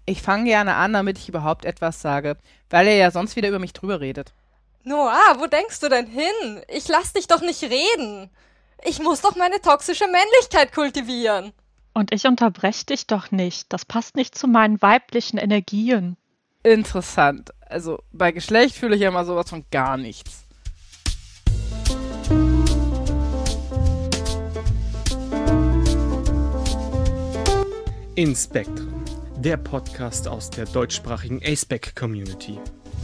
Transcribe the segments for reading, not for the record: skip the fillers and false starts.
Ich fange gerne an, damit ich überhaupt etwas sage, weil er ja sonst wieder über mich drüber redet. Noah, wo denkst du denn hin? Ich lass dich doch nicht reden. Ich muss doch meine toxische Männlichkeit kultivieren. Und ich unterbreche dich doch nicht. Das passt nicht zu meinen weiblichen Energien. Interessant. Also bei Geschlecht fühle ich ja immer sowas von gar nichts. In Spektrum, der Podcast aus der deutschsprachigen A-Spec-Community.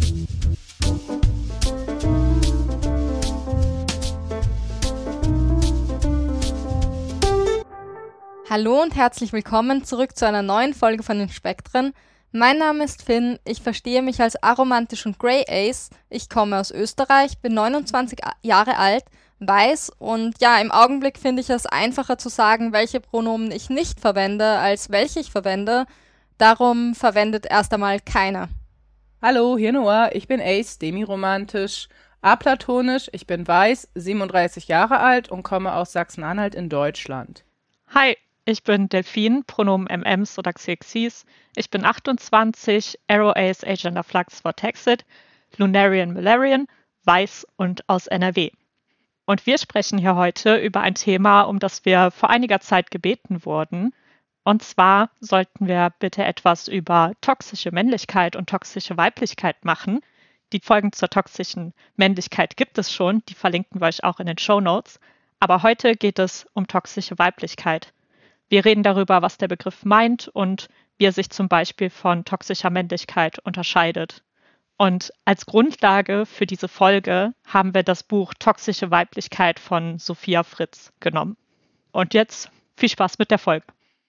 Hallo und herzlich willkommen zurück zu einer neuen Folge von den Spektren. Mein Name ist Finn, ich verstehe mich als aromantisch und Grey Ace. Ich komme aus Österreich, bin 29 Jahre alt, weiß und ja, im Augenblick finde ich es einfacher zu sagen, welche Pronomen ich nicht verwende, als welche ich verwende. Darum verwendet erst einmal keine. Hallo, hier Noah, ich bin Ace, demiromantisch, aplatonisch, ich bin weiß, 37 Jahre alt und komme aus Sachsen-Anhalt in Deutschland. Hi, ich bin Delphine, Pronomen MMs oder XYZ. Ich bin 28, Arrow Ace, Agender Flux for Texit, Lunarian Malarian, weiß und aus NRW. Und wir sprechen hier heute über ein Thema, um das wir vor einiger Zeit gebeten wurden. Und zwar sollten wir bitte etwas über toxische Männlichkeit und toxische Weiblichkeit machen. Die Folgen zur toxischen Männlichkeit gibt es schon, die verlinken wir euch auch in den Shownotes. Aber heute geht es um toxische Weiblichkeit. Wir reden darüber, was der Begriff meint und wie er sich zum Beispiel von toxischer Männlichkeit unterscheidet. Und als Grundlage für diese Folge haben wir das Buch Toxische Weiblichkeit von Sophia Fritz genommen. Und jetzt viel Spaß mit der Folge.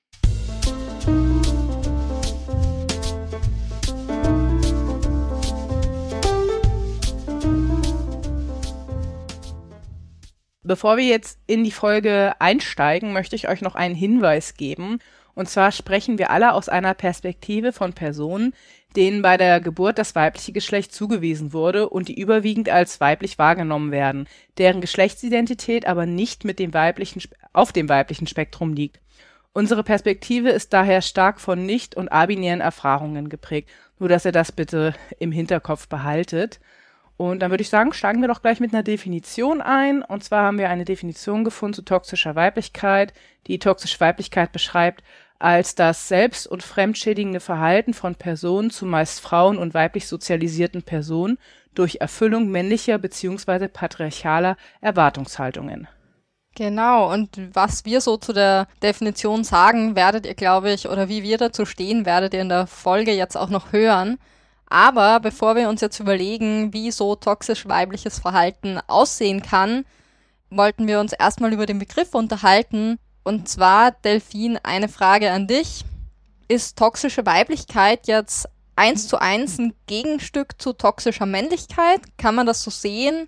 Bevor wir jetzt in die Folge einsteigen, möchte ich euch noch einen Hinweis geben. Und zwar sprechen wir alle aus einer Perspektive von Personen, denen bei der Geburt das weibliche Geschlecht zugewiesen wurde und die überwiegend als weiblich wahrgenommen werden, deren Geschlechtsidentität aber nicht mit dem auf dem weiblichen Spektrum liegt. Unsere Perspektive ist daher stark von nicht- und abinären Erfahrungen geprägt, nur dass ihr das bitte im Hinterkopf behaltet. Und dann würde ich sagen, steigen wir doch gleich mit einer Definition ein. Und zwar haben wir eine Definition gefunden zu toxischer Weiblichkeit, die toxische Weiblichkeit beschreibt als das selbst- und fremdschädigende Verhalten von Personen, zumeist Frauen und weiblich sozialisierten Personen, durch Erfüllung männlicher bzw. patriarchaler Erwartungshaltungen. Genau, und was wir so zu der Definition sagen, werdet ihr, glaube ich, oder wie wir dazu stehen, werdet ihr in der Folge jetzt auch noch hören. Aber bevor wir uns jetzt überlegen, wie so toxisch weibliches Verhalten aussehen kann, wollten wir uns erstmal über den Begriff unterhalten. Und zwar, Delphine, eine Frage an dich. Ist toxische Weiblichkeit jetzt 1:1 ein Gegenstück zu toxischer Männlichkeit? Kann man das so sehen?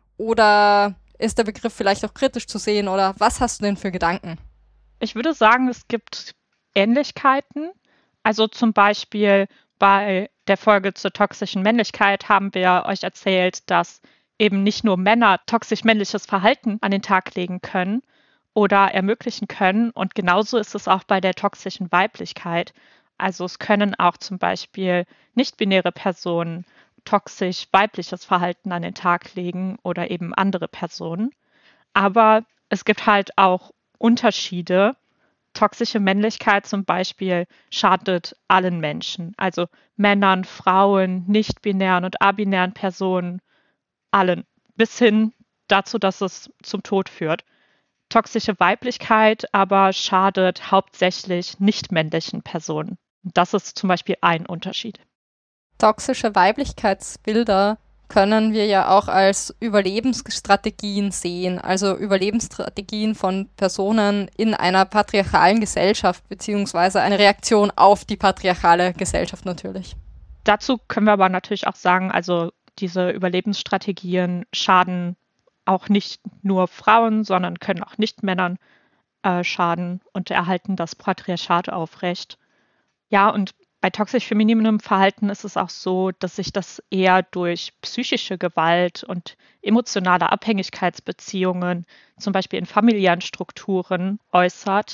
Oder ist der Begriff vielleicht auch kritisch zu sehen? Oder was hast du denn für Gedanken? Ich würde sagen, es gibt Ähnlichkeiten. Also zum Beispiel bei der Folge zur toxischen Männlichkeit haben wir euch erzählt, dass eben nicht nur Männer toxisch männliches Verhalten an den Tag legen können oder ermöglichen können. Und genauso ist es auch bei der toxischen Weiblichkeit. Also es können auch zum Beispiel nicht-binäre Personen toxisch weibliches Verhalten an den Tag legen oder eben andere Personen. Aber es gibt halt auch Unterschiede. Toxische Männlichkeit zum Beispiel schadet allen Menschen, also Männern, Frauen, nicht-binären und abinären Personen, allen, bis hin dazu, dass es zum Tod führt. Toxische Weiblichkeit aber schadet hauptsächlich nicht-männlichen Personen. Das ist zum Beispiel ein Unterschied. Toxische Weiblichkeitsbilder können wir ja auch als Überlebensstrategien sehen, also Überlebensstrategien von Personen in einer patriarchalen Gesellschaft, beziehungsweise eine Reaktion auf die patriarchale Gesellschaft natürlich. Dazu können wir aber natürlich auch sagen, also diese Überlebensstrategien schaden auch nicht nur Frauen, sondern können auch Nicht-Männern schaden und erhalten das Patriarchat aufrecht. Ja, und bei toxisch femininem Verhalten ist es auch so, dass sich das eher durch psychische Gewalt und emotionale Abhängigkeitsbeziehungen, zum Beispiel in familiären Strukturen, äußert.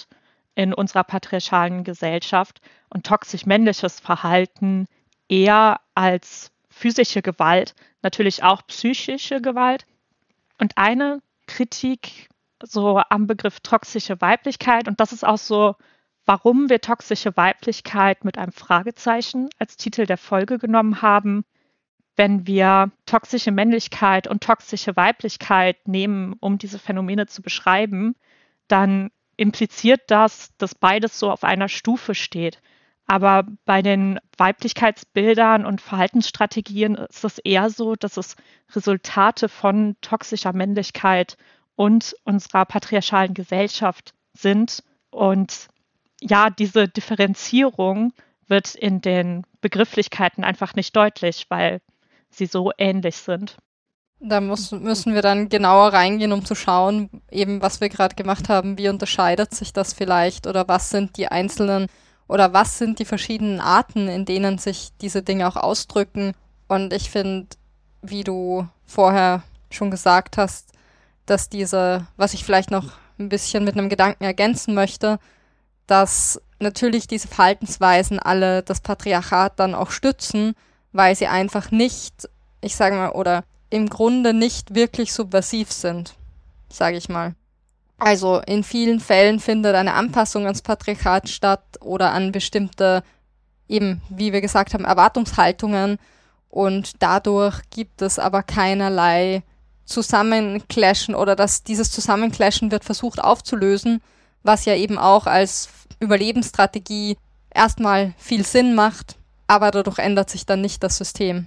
in unserer patriarchalen Gesellschaft und toxisch männliches Verhalten eher als physische Gewalt, natürlich auch psychische Gewalt. Und eine Kritik so am Begriff toxische Weiblichkeit, und das ist auch so, warum wir toxische Weiblichkeit mit einem Fragezeichen als Titel der Folge genommen haben. Wenn wir toxische Männlichkeit und toxische Weiblichkeit nehmen, um diese Phänomene zu beschreiben, dann impliziert das, dass beides so auf einer Stufe steht. Aber bei den Weiblichkeitsbildern und Verhaltensstrategien ist es eher so, dass es Resultate von toxischer Männlichkeit und unserer patriarchalen Gesellschaft sind. Und ja, diese Differenzierung wird in den Begrifflichkeiten einfach nicht deutlich, weil sie so ähnlich sind. Da müssen wir dann genauer reingehen, um zu schauen, eben was wir gerade gemacht haben, wie unterscheidet sich das vielleicht oder was sind die einzelnen oder was sind die verschiedenen Arten, in denen sich diese Dinge auch ausdrücken. Und ich finde, wie du vorher schon gesagt hast, dass was ich vielleicht noch ein bisschen mit einem Gedanken ergänzen möchte, dass natürlich diese Verhaltensweisen alle das Patriarchat dann auch stützen, weil sie einfach nicht, ich sage mal, oder im Grunde nicht wirklich subversiv sind, sage ich mal. Also in vielen Fällen findet eine Anpassung ans Patriarchat statt oder an bestimmte, eben wie wir gesagt haben, Erwartungshaltungen und dadurch gibt es aber keinerlei Zusammenclashen oder dieses Zusammenclashen wird versucht aufzulösen, was ja eben auch als Überlebensstrategie erstmal viel Sinn macht, aber dadurch ändert sich dann nicht das System.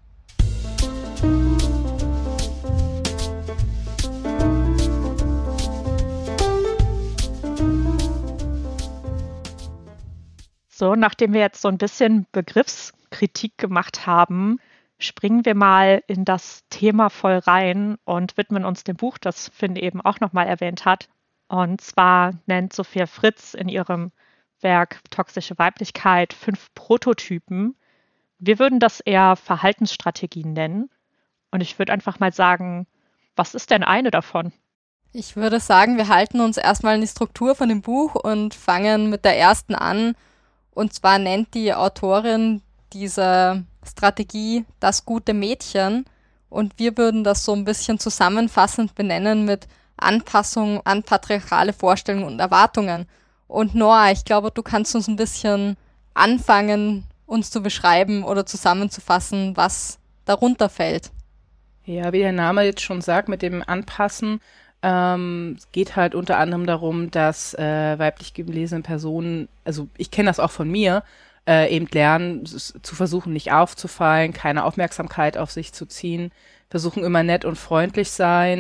So, nachdem wir jetzt so ein bisschen Begriffskritik gemacht haben, springen wir mal in das Thema voll rein und widmen uns dem Buch, das Finn eben auch nochmal erwähnt hat. Und zwar nennt Sophia Fritz in ihrem Werk Toxische Weiblichkeit 5 Prototypen. Wir würden das eher Verhaltensstrategien nennen. Und ich würde einfach mal sagen, was ist denn eine davon? Ich würde sagen, wir halten uns erstmal an die Struktur von dem Buch und fangen mit der ersten an. Und zwar nennt die Autorin diese Strategie das gute Mädchen. Und wir würden das so ein bisschen zusammenfassend benennen mit Anpassung an patriarchale Vorstellungen und Erwartungen. Und Noah, ich glaube, du kannst uns ein bisschen anfangen, uns zu beschreiben oder zusammenzufassen, was darunter fällt. Ja, wie der Name jetzt schon sagt, mit dem Anpassen, es geht halt unter anderem darum, dass weiblich gelesene Personen, also ich kenne das auch von mir, eben lernen, zu versuchen, nicht aufzufallen, keine Aufmerksamkeit auf sich zu ziehen, versuchen immer nett und freundlich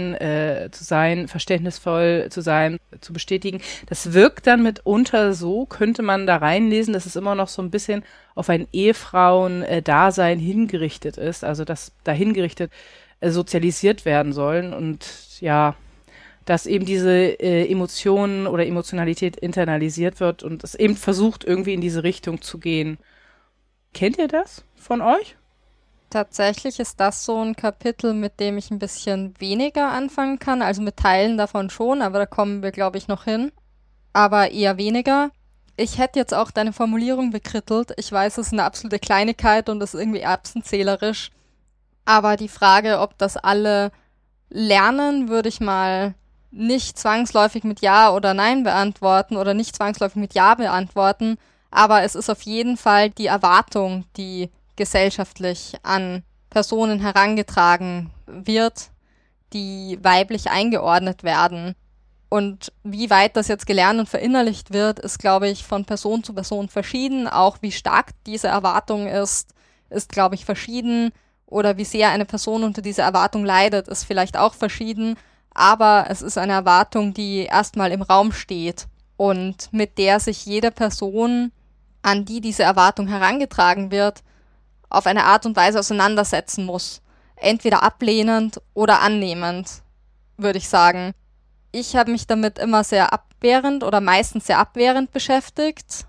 zu sein, verständnisvoll zu sein, zu bestätigen. Das wirkt dann mitunter so, könnte man da reinlesen, dass es immer noch so ein bisschen auf ein Ehefrauen-Dasein hingerichtet ist, also dass da hingerichtet sozialisiert werden sollen und ja, dass eben diese Emotionen oder Emotionalität internalisiert wird und es eben versucht, irgendwie in diese Richtung zu gehen. Kennt ihr das von euch? Tatsächlich ist das so ein Kapitel, mit dem ich ein bisschen weniger anfangen kann, also mit Teilen davon schon, aber da kommen wir, glaube ich, noch hin, aber eher weniger. Ich hätte jetzt auch deine Formulierung bekrittelt. Ich weiß, es ist eine absolute Kleinigkeit und das ist irgendwie erbsenzählerisch, aber die Frage, ob das alle lernen, würde ich mal nicht zwangsläufig mit Ja oder Nein beantworten oder nicht zwangsläufig mit Ja beantworten, aber es ist auf jeden Fall die Erwartung, die gesellschaftlich an Personen herangetragen wird, die weiblich eingeordnet werden. Und wie weit das jetzt gelernt und verinnerlicht wird, ist, glaube ich, von Person zu Person verschieden. Auch wie stark diese Erwartung ist, glaube ich, verschieden. Oder wie sehr eine Person unter dieser Erwartung leidet, ist vielleicht auch verschieden. Aber es ist eine Erwartung, die erstmal im Raum steht und mit der sich jede Person, an die diese Erwartung herangetragen wird, auf eine Art und Weise auseinandersetzen muss. Entweder ablehnend oder annehmend, würde ich sagen. Ich habe mich damit immer sehr abwehrend oder meistens sehr abwehrend beschäftigt.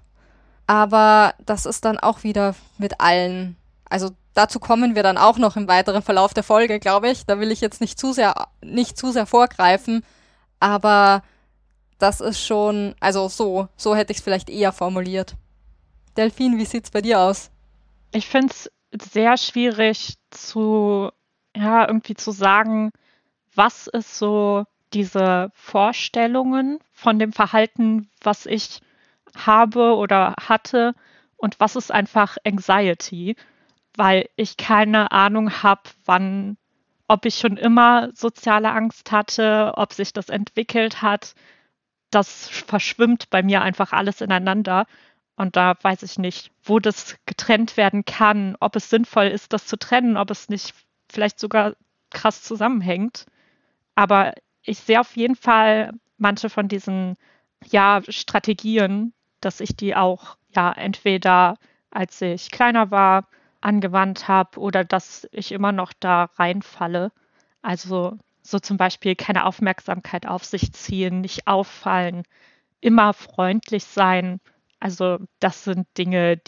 Aber das ist dann auch wieder mit allen. Also dazu kommen wir dann auch noch im weiteren Verlauf der Folge, glaube ich. Da will ich jetzt nicht zu sehr vorgreifen. Aber das ist schon, also so hätte ich es vielleicht eher formuliert. Delphine, wie sieht's bei dir aus? Ich finde es sehr schwierig irgendwie zu sagen, was ist so diese Vorstellungen von dem Verhalten, was ich habe oder hatte und was ist einfach Anxiety, weil ich keine Ahnung habe, ob ich schon immer soziale Angst hatte, ob sich das entwickelt hat. Das verschwimmt bei mir einfach alles ineinander. Und da weiß ich nicht, wo das getrennt werden kann, ob es sinnvoll ist, das zu trennen, ob es nicht vielleicht sogar krass zusammenhängt. Aber ich sehe auf jeden Fall manche von diesen Strategien, dass ich die auch entweder als ich kleiner war angewandt habe oder dass ich immer noch da reinfalle. Also so zum Beispiel keine Aufmerksamkeit auf sich ziehen, nicht auffallen, immer freundlich sein. Also das sind Dinge,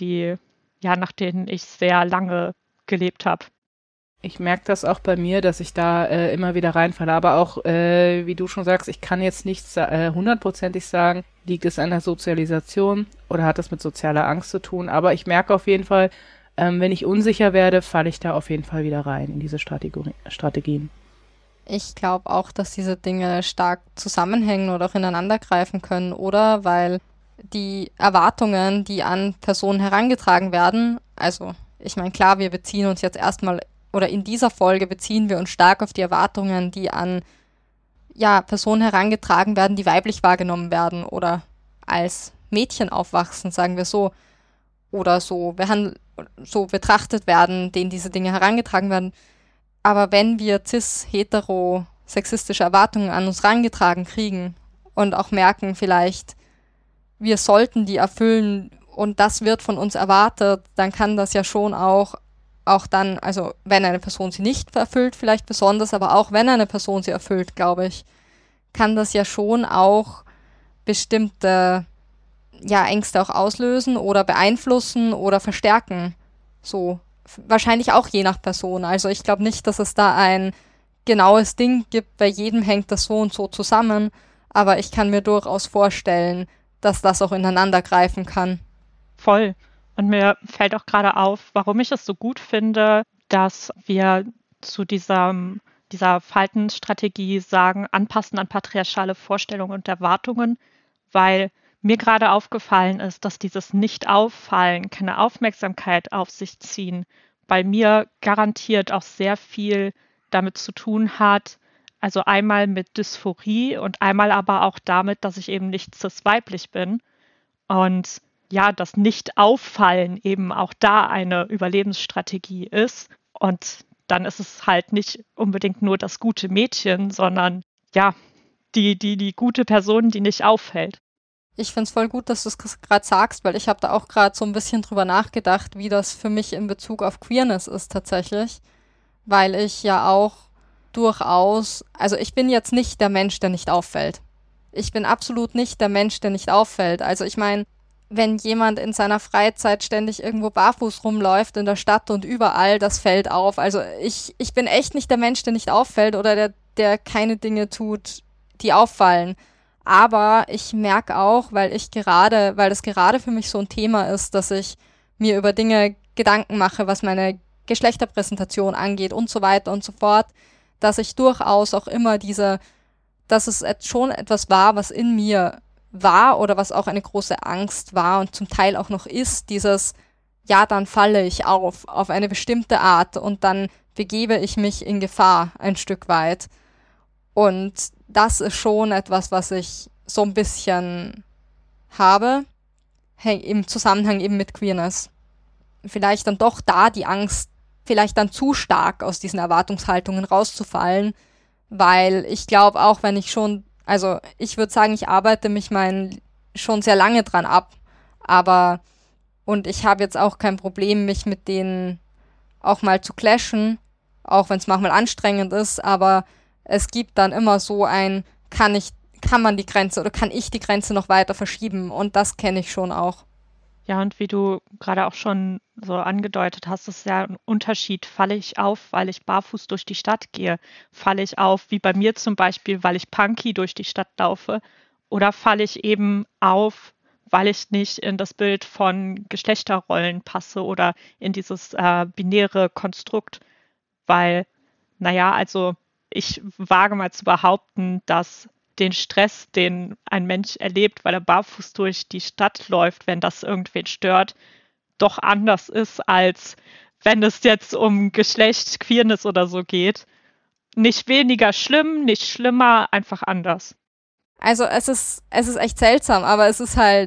nach denen ich sehr lange gelebt habe. Ich merke das auch bei mir, dass ich da immer wieder reinfalle. Aber auch, wie du schon sagst, ich kann jetzt nicht hundertprozentig sagen, liegt es an der Sozialisation oder hat es mit sozialer Angst zu tun. Aber ich merke auf jeden Fall, wenn ich unsicher werde, falle ich da auf jeden Fall wieder rein in diese Strategien. Ich glaube auch, dass diese Dinge stark zusammenhängen oder auch ineinander greifen können, oder? Weil die Erwartungen, die an Personen herangetragen werden, also ich meine, klar, wir beziehen uns jetzt erstmal, oder in dieser Folge beziehen wir uns stark auf die Erwartungen, die an Personen herangetragen werden, die weiblich wahrgenommen werden oder als Mädchen aufwachsen, sagen wir so, oder so betrachtet werden, denen diese Dinge herangetragen werden. Aber wenn wir cis-hetero-sexistische Erwartungen an uns herangetragen kriegen und auch merken vielleicht, wir sollten die erfüllen und das wird von uns erwartet, dann kann das ja schon auch dann, also wenn eine Person sie nicht erfüllt, vielleicht besonders, aber auch wenn eine Person sie erfüllt, glaube ich, kann das ja schon auch bestimmte Ängste auch auslösen oder beeinflussen oder verstärken. So, wahrscheinlich auch je nach Person. Also ich glaube nicht, dass es da ein genaues Ding gibt, bei jedem hängt das so und so zusammen, aber ich kann mir durchaus vorstellen, dass das auch ineinander greifen kann. Voll. Und mir fällt auch gerade auf, warum ich es so gut finde, dass wir zu dieser Verhaltensstrategie sagen, anpassen an patriarchale Vorstellungen und Erwartungen, weil mir gerade aufgefallen ist, dass dieses Nicht-Auffallen, keine Aufmerksamkeit auf sich ziehen, bei mir garantiert auch sehr viel damit zu tun hat, also einmal mit Dysphorie und einmal aber auch damit, dass ich eben nicht cis-weiblich bin. Und das Nicht-Auffallen eben auch da eine Überlebensstrategie ist. Und dann ist es halt nicht unbedingt nur das gute Mädchen, sondern die gute Person, die nicht auffällt. Ich finde es voll gut, dass du es gerade sagst, weil ich habe da auch gerade so ein bisschen drüber nachgedacht, wie das für mich in Bezug auf Queerness ist tatsächlich. Weil ich ja auch durchaus, also ich bin jetzt nicht der Mensch, der nicht auffällt. Ich bin absolut nicht der Mensch, der nicht auffällt. Also ich meine, wenn jemand in seiner Freizeit ständig irgendwo barfuß rumläuft in der Stadt und überall, das fällt auf. Also ich bin echt nicht der Mensch, der nicht auffällt oder der keine Dinge tut, die auffallen. Aber ich merke auch, weil das gerade für mich so ein Thema ist, dass ich mir über Dinge Gedanken mache, was meine Geschlechterpräsentation angeht und so weiter und so fort, dass ich durchaus auch immer dass es schon etwas war, was in mir war oder was auch eine große Angst war und zum Teil auch noch ist, dieses, dann falle ich auf eine bestimmte Art und dann begebe ich mich in Gefahr ein Stück weit. Und das ist schon etwas, was ich so ein bisschen habe, im Zusammenhang eben mit Queerness. Vielleicht dann doch da die Angst, vielleicht dann zu stark aus diesen Erwartungshaltungen rauszufallen, weil ich glaube auch, wenn ich schon, also ich würde sagen, ich arbeite mich schon sehr lange dran ab, und ich habe jetzt auch kein Problem, mich mit denen auch mal zu clashen, auch wenn es manchmal anstrengend ist, aber es gibt dann immer so kann man die Grenze oder kann ich die Grenze noch weiter verschieben und das kenne ich schon auch. Ja, und wie du gerade auch schon so angedeutet hast, ist ja ein Unterschied. Falle ich auf, weil ich barfuß durch die Stadt gehe? Falle ich auf, wie bei mir zum Beispiel, weil ich punky durch die Stadt laufe? Oder falle ich eben auf, weil ich nicht in das Bild von Geschlechterrollen passe oder in dieses binäre Konstrukt? Weil, also ich wage mal zu behaupten, dass den Stress, den ein Mensch erlebt, weil er barfuß durch die Stadt läuft, wenn das irgendwen stört, doch anders ist, als wenn es jetzt um Geschlecht, Queerness oder so geht. Nicht weniger schlimm, nicht schlimmer, einfach anders. Also es ist echt seltsam, aber es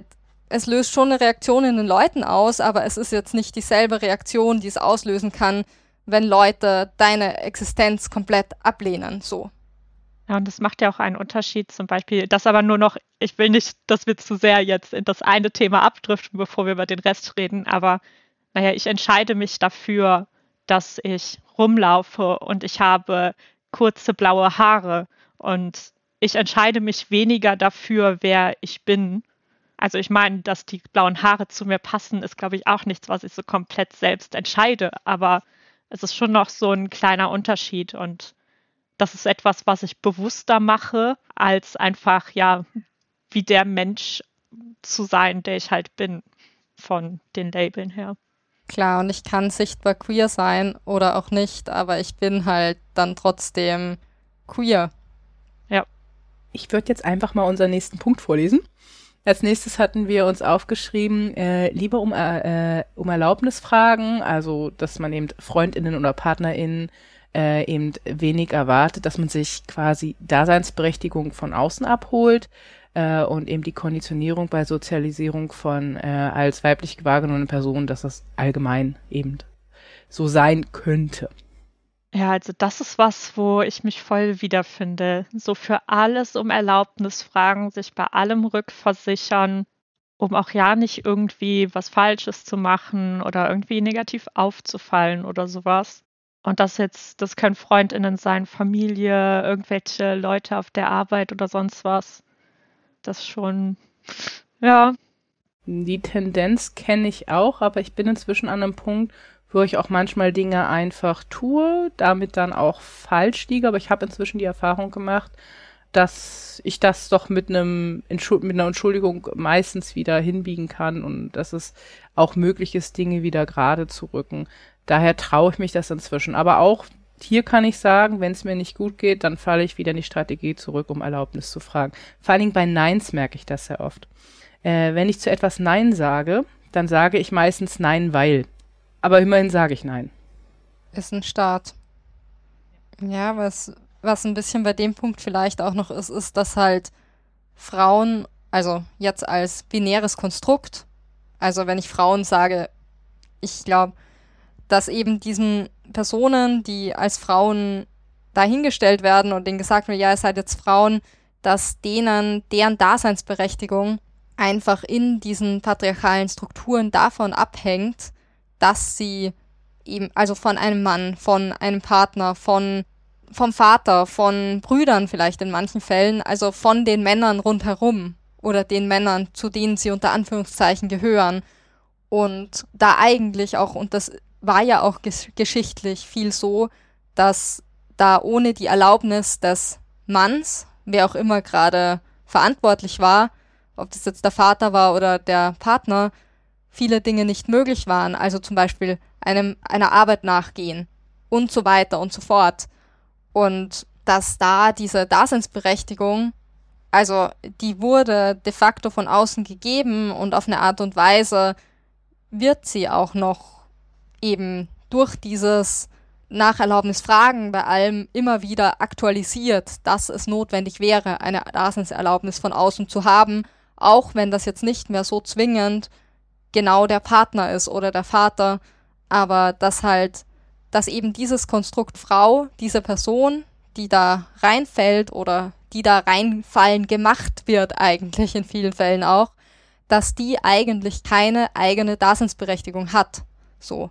löst schon eine Reaktion in den Leuten aus, aber es ist jetzt nicht dieselbe Reaktion, die es auslösen kann, wenn Leute deine Existenz komplett ablehnen, so. Ja, und das macht ja auch einen Unterschied, zum Beispiel, das aber nur noch, ich will nicht, dass wir zu sehr jetzt in das eine Thema abdriften, bevor wir über den Rest reden, aber ich entscheide mich dafür, dass ich rumlaufe und ich habe kurze blaue Haare und ich entscheide mich weniger dafür, wer ich bin. Also ich meine, dass die blauen Haare zu mir passen, ist, glaube ich, auch nichts, was ich so komplett selbst entscheide, aber es ist schon noch so ein kleiner Unterschied und das ist etwas, was ich bewusster mache, als einfach, wie der Mensch zu sein, der ich halt bin, von den Labeln her. Klar, und ich kann sichtbar queer sein oder auch nicht, aber ich bin halt dann trotzdem queer. Ja. Ich würde jetzt einfach mal unseren nächsten Punkt vorlesen. Als nächstes hatten wir uns aufgeschrieben, lieber um Erlaubnis fragen, also dass man eben FreundInnen oder PartnerInnen eben wenig erwartet, dass man sich quasi Daseinsberechtigung von außen abholt und eben die Konditionierung bei Sozialisierung von als weiblich wahrgenommenen Personen, dass das allgemein eben so sein könnte. Ja, also das ist was, wo ich mich voll wiederfinde. So für alles um Erlaubnis fragen, sich bei allem rückversichern, um auch nicht irgendwie was Falsches zu machen oder irgendwie negativ aufzufallen oder sowas. Und das können FreundInnen sein, Familie, irgendwelche Leute auf der Arbeit oder sonst was. Das schon, ja. Die Tendenz kenne ich auch, aber ich bin inzwischen an einem Punkt, wo ich auch manchmal Dinge einfach tue, damit dann auch falsch liege. Aber ich habe inzwischen die Erfahrung gemacht, dass ich das doch mit einer Entschuldigung meistens wieder hinbiegen kann und dass es auch möglich ist, Dinge wieder gerade zu rücken. Daher traue ich mich das inzwischen. Aber auch hier kann ich sagen, wenn es mir nicht gut geht, dann falle ich wieder in die Strategie zurück, um Erlaubnis zu fragen. Vor allen Dingen bei Neins merke ich das sehr oft. Wenn ich zu etwas Nein sage, dann sage ich meistens Nein, weil. Aber immerhin sage ich Nein. Ist ein Start. Ja, was ein bisschen bei dem Punkt vielleicht auch noch ist, dass halt Frauen, also jetzt als binäres Konstrukt, also wenn ich Frauen sage, ich glaube, dass eben diesen Personen, die als Frauen dahingestellt werden und denen gesagt wird, ja, ihr seid jetzt Frauen, dass deren Daseinsberechtigung einfach in diesen patriarchalen Strukturen davon abhängt, dass sie eben, also von einem Mann, von einem Partner, vom Vater, von Brüdern vielleicht in manchen Fällen, also von den Männern rundherum oder den Männern, zu denen sie unter Anführungszeichen gehören. Und da eigentlich auch, und das war ja auch geschichtlich viel so, dass da ohne die Erlaubnis des Manns, wer auch immer gerade verantwortlich war, ob das jetzt der Vater war oder der Partner, viele Dinge nicht möglich waren, also zum Beispiel einer Arbeit nachgehen und so weiter und so fort. Und dass da diese Daseinsberechtigung, also die wurde de facto von außen gegeben und auf eine Art und Weise wird sie auch noch eben durch dieses Nacherlaubnis fragen bei allem immer wieder aktualisiert, dass es notwendig wäre, eine Daseinserlaubnis von außen zu haben, auch wenn das jetzt nicht mehr so zwingend genau der Partner ist oder der Vater, aber dass eben dieses Konstrukt Frau, diese Person, die da reinfällt oder die da reinfallen gemacht wird eigentlich in vielen Fällen auch, dass die eigentlich keine eigene Daseinsberechtigung hat. So.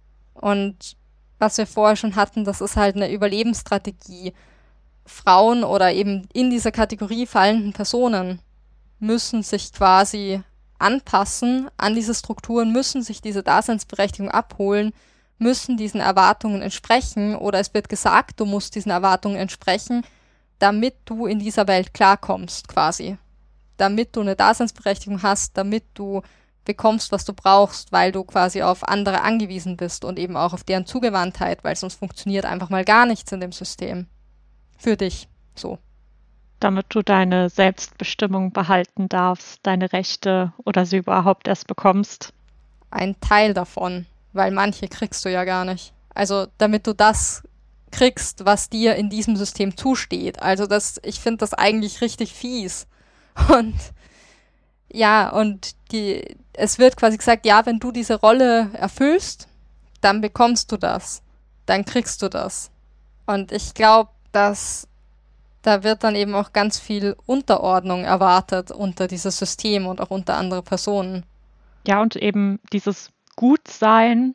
Und was wir vorher schon hatten, das ist halt eine Überlebensstrategie. Frauen oder eben in dieser Kategorie fallenden Personen müssen sich quasi anpassen an diese Strukturen, müssen sich diese Daseinsberechtigung abholen, müssen diesen Erwartungen entsprechen oder es wird gesagt, du musst diesen Erwartungen entsprechen, damit du in dieser Welt klarkommst quasi. damit du eine Daseinsberechtigung hast, damit du bekommst, was du brauchst, weil du quasi auf andere angewiesen bist und eben auch auf deren Zugewandtheit, weil sonst funktioniert einfach mal gar nichts in dem System. Für dich, so. Damit du deine Selbstbestimmung behalten darfst, deine Rechte oder sie überhaupt erst bekommst. Ein Teil davon, weil manche kriegst du ja gar nicht. Also damit du das kriegst, was dir in diesem System zusteht. Also ich finde das eigentlich richtig fies. Und ja, und es wird quasi gesagt, ja, wenn du diese Rolle erfüllst, dann bekommst du das. Dann kriegst du das. Und ich glaube, dass da wird dann eben auch ganz viel Unterordnung erwartet unter dieses System und auch unter andere Personen. Ja, und eben dieses Gutsein,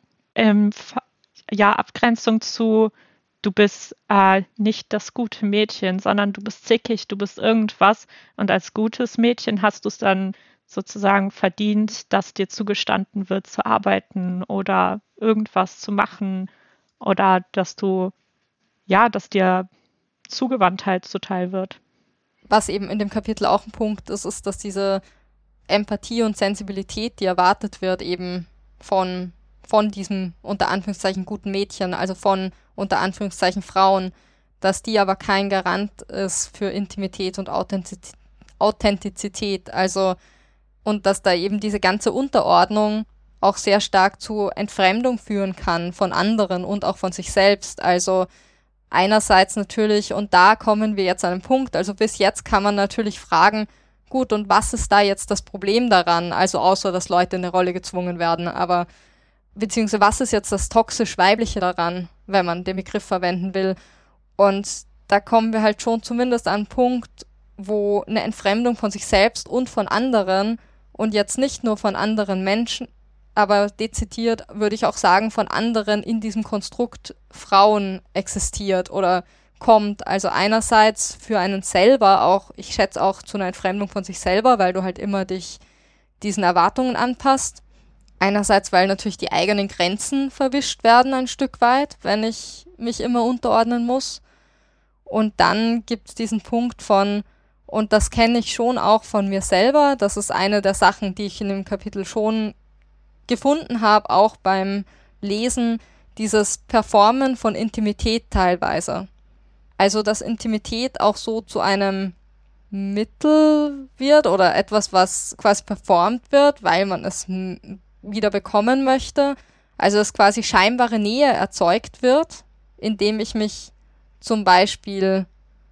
Abgrenzung zu, du bist nicht das gute Mädchen, sondern du bist zickig, du bist irgendwas. Und als gutes Mädchen hast du es dann sozusagen verdient, dass dir zugestanden wird, zu arbeiten oder irgendwas zu machen oder dass dir Zugewandtheit zuteil wird. Was eben in dem Kapitel auch ein Punkt ist, ist, dass diese Empathie und Sensibilität, die erwartet wird, eben von diesem unter Anführungszeichen guten Mädchen, also von unter Anführungszeichen Frauen, dass die aber kein Garant ist für Intimität und Authentizität. Also und dass da eben diese ganze Unterordnung auch sehr stark zu Entfremdung führen kann von anderen und auch von sich selbst. Also einerseits natürlich, und da kommen wir jetzt an einen Punkt, also bis jetzt kann man natürlich fragen, gut, und was ist da jetzt das Problem daran? Also außer, dass Leute in eine Rolle gezwungen werden, aber beziehungsweise was ist jetzt das toxisch-weibliche daran, wenn man den Begriff verwenden will? Und da kommen wir halt schon zumindest an einen Punkt, wo eine Entfremdung von sich selbst und von anderen und jetzt nicht nur von anderen Menschen, aber dezidiert würde ich auch sagen, von anderen in diesem Konstrukt Frauen existiert oder kommt. Also einerseits für einen selber auch, ich schätze auch zu einer Entfremdung von sich selber, weil du halt immer dich diesen Erwartungen anpasst. Einerseits, weil natürlich die eigenen Grenzen verwischt werden ein Stück weit, wenn ich mich immer unterordnen muss. Und dann gibt es diesen Punkt von, und das kenne ich schon auch von mir selber, das ist eine der Sachen, die ich in dem Kapitel schon gefunden habe, auch beim Lesen, dieses Performen von Intimität teilweise. Also, dass Intimität auch so zu einem Mittel wird oder etwas, was quasi performt wird, weil man es wieder bekommen möchte. Also, dass quasi scheinbare Nähe erzeugt wird, indem ich mich zum Beispiel,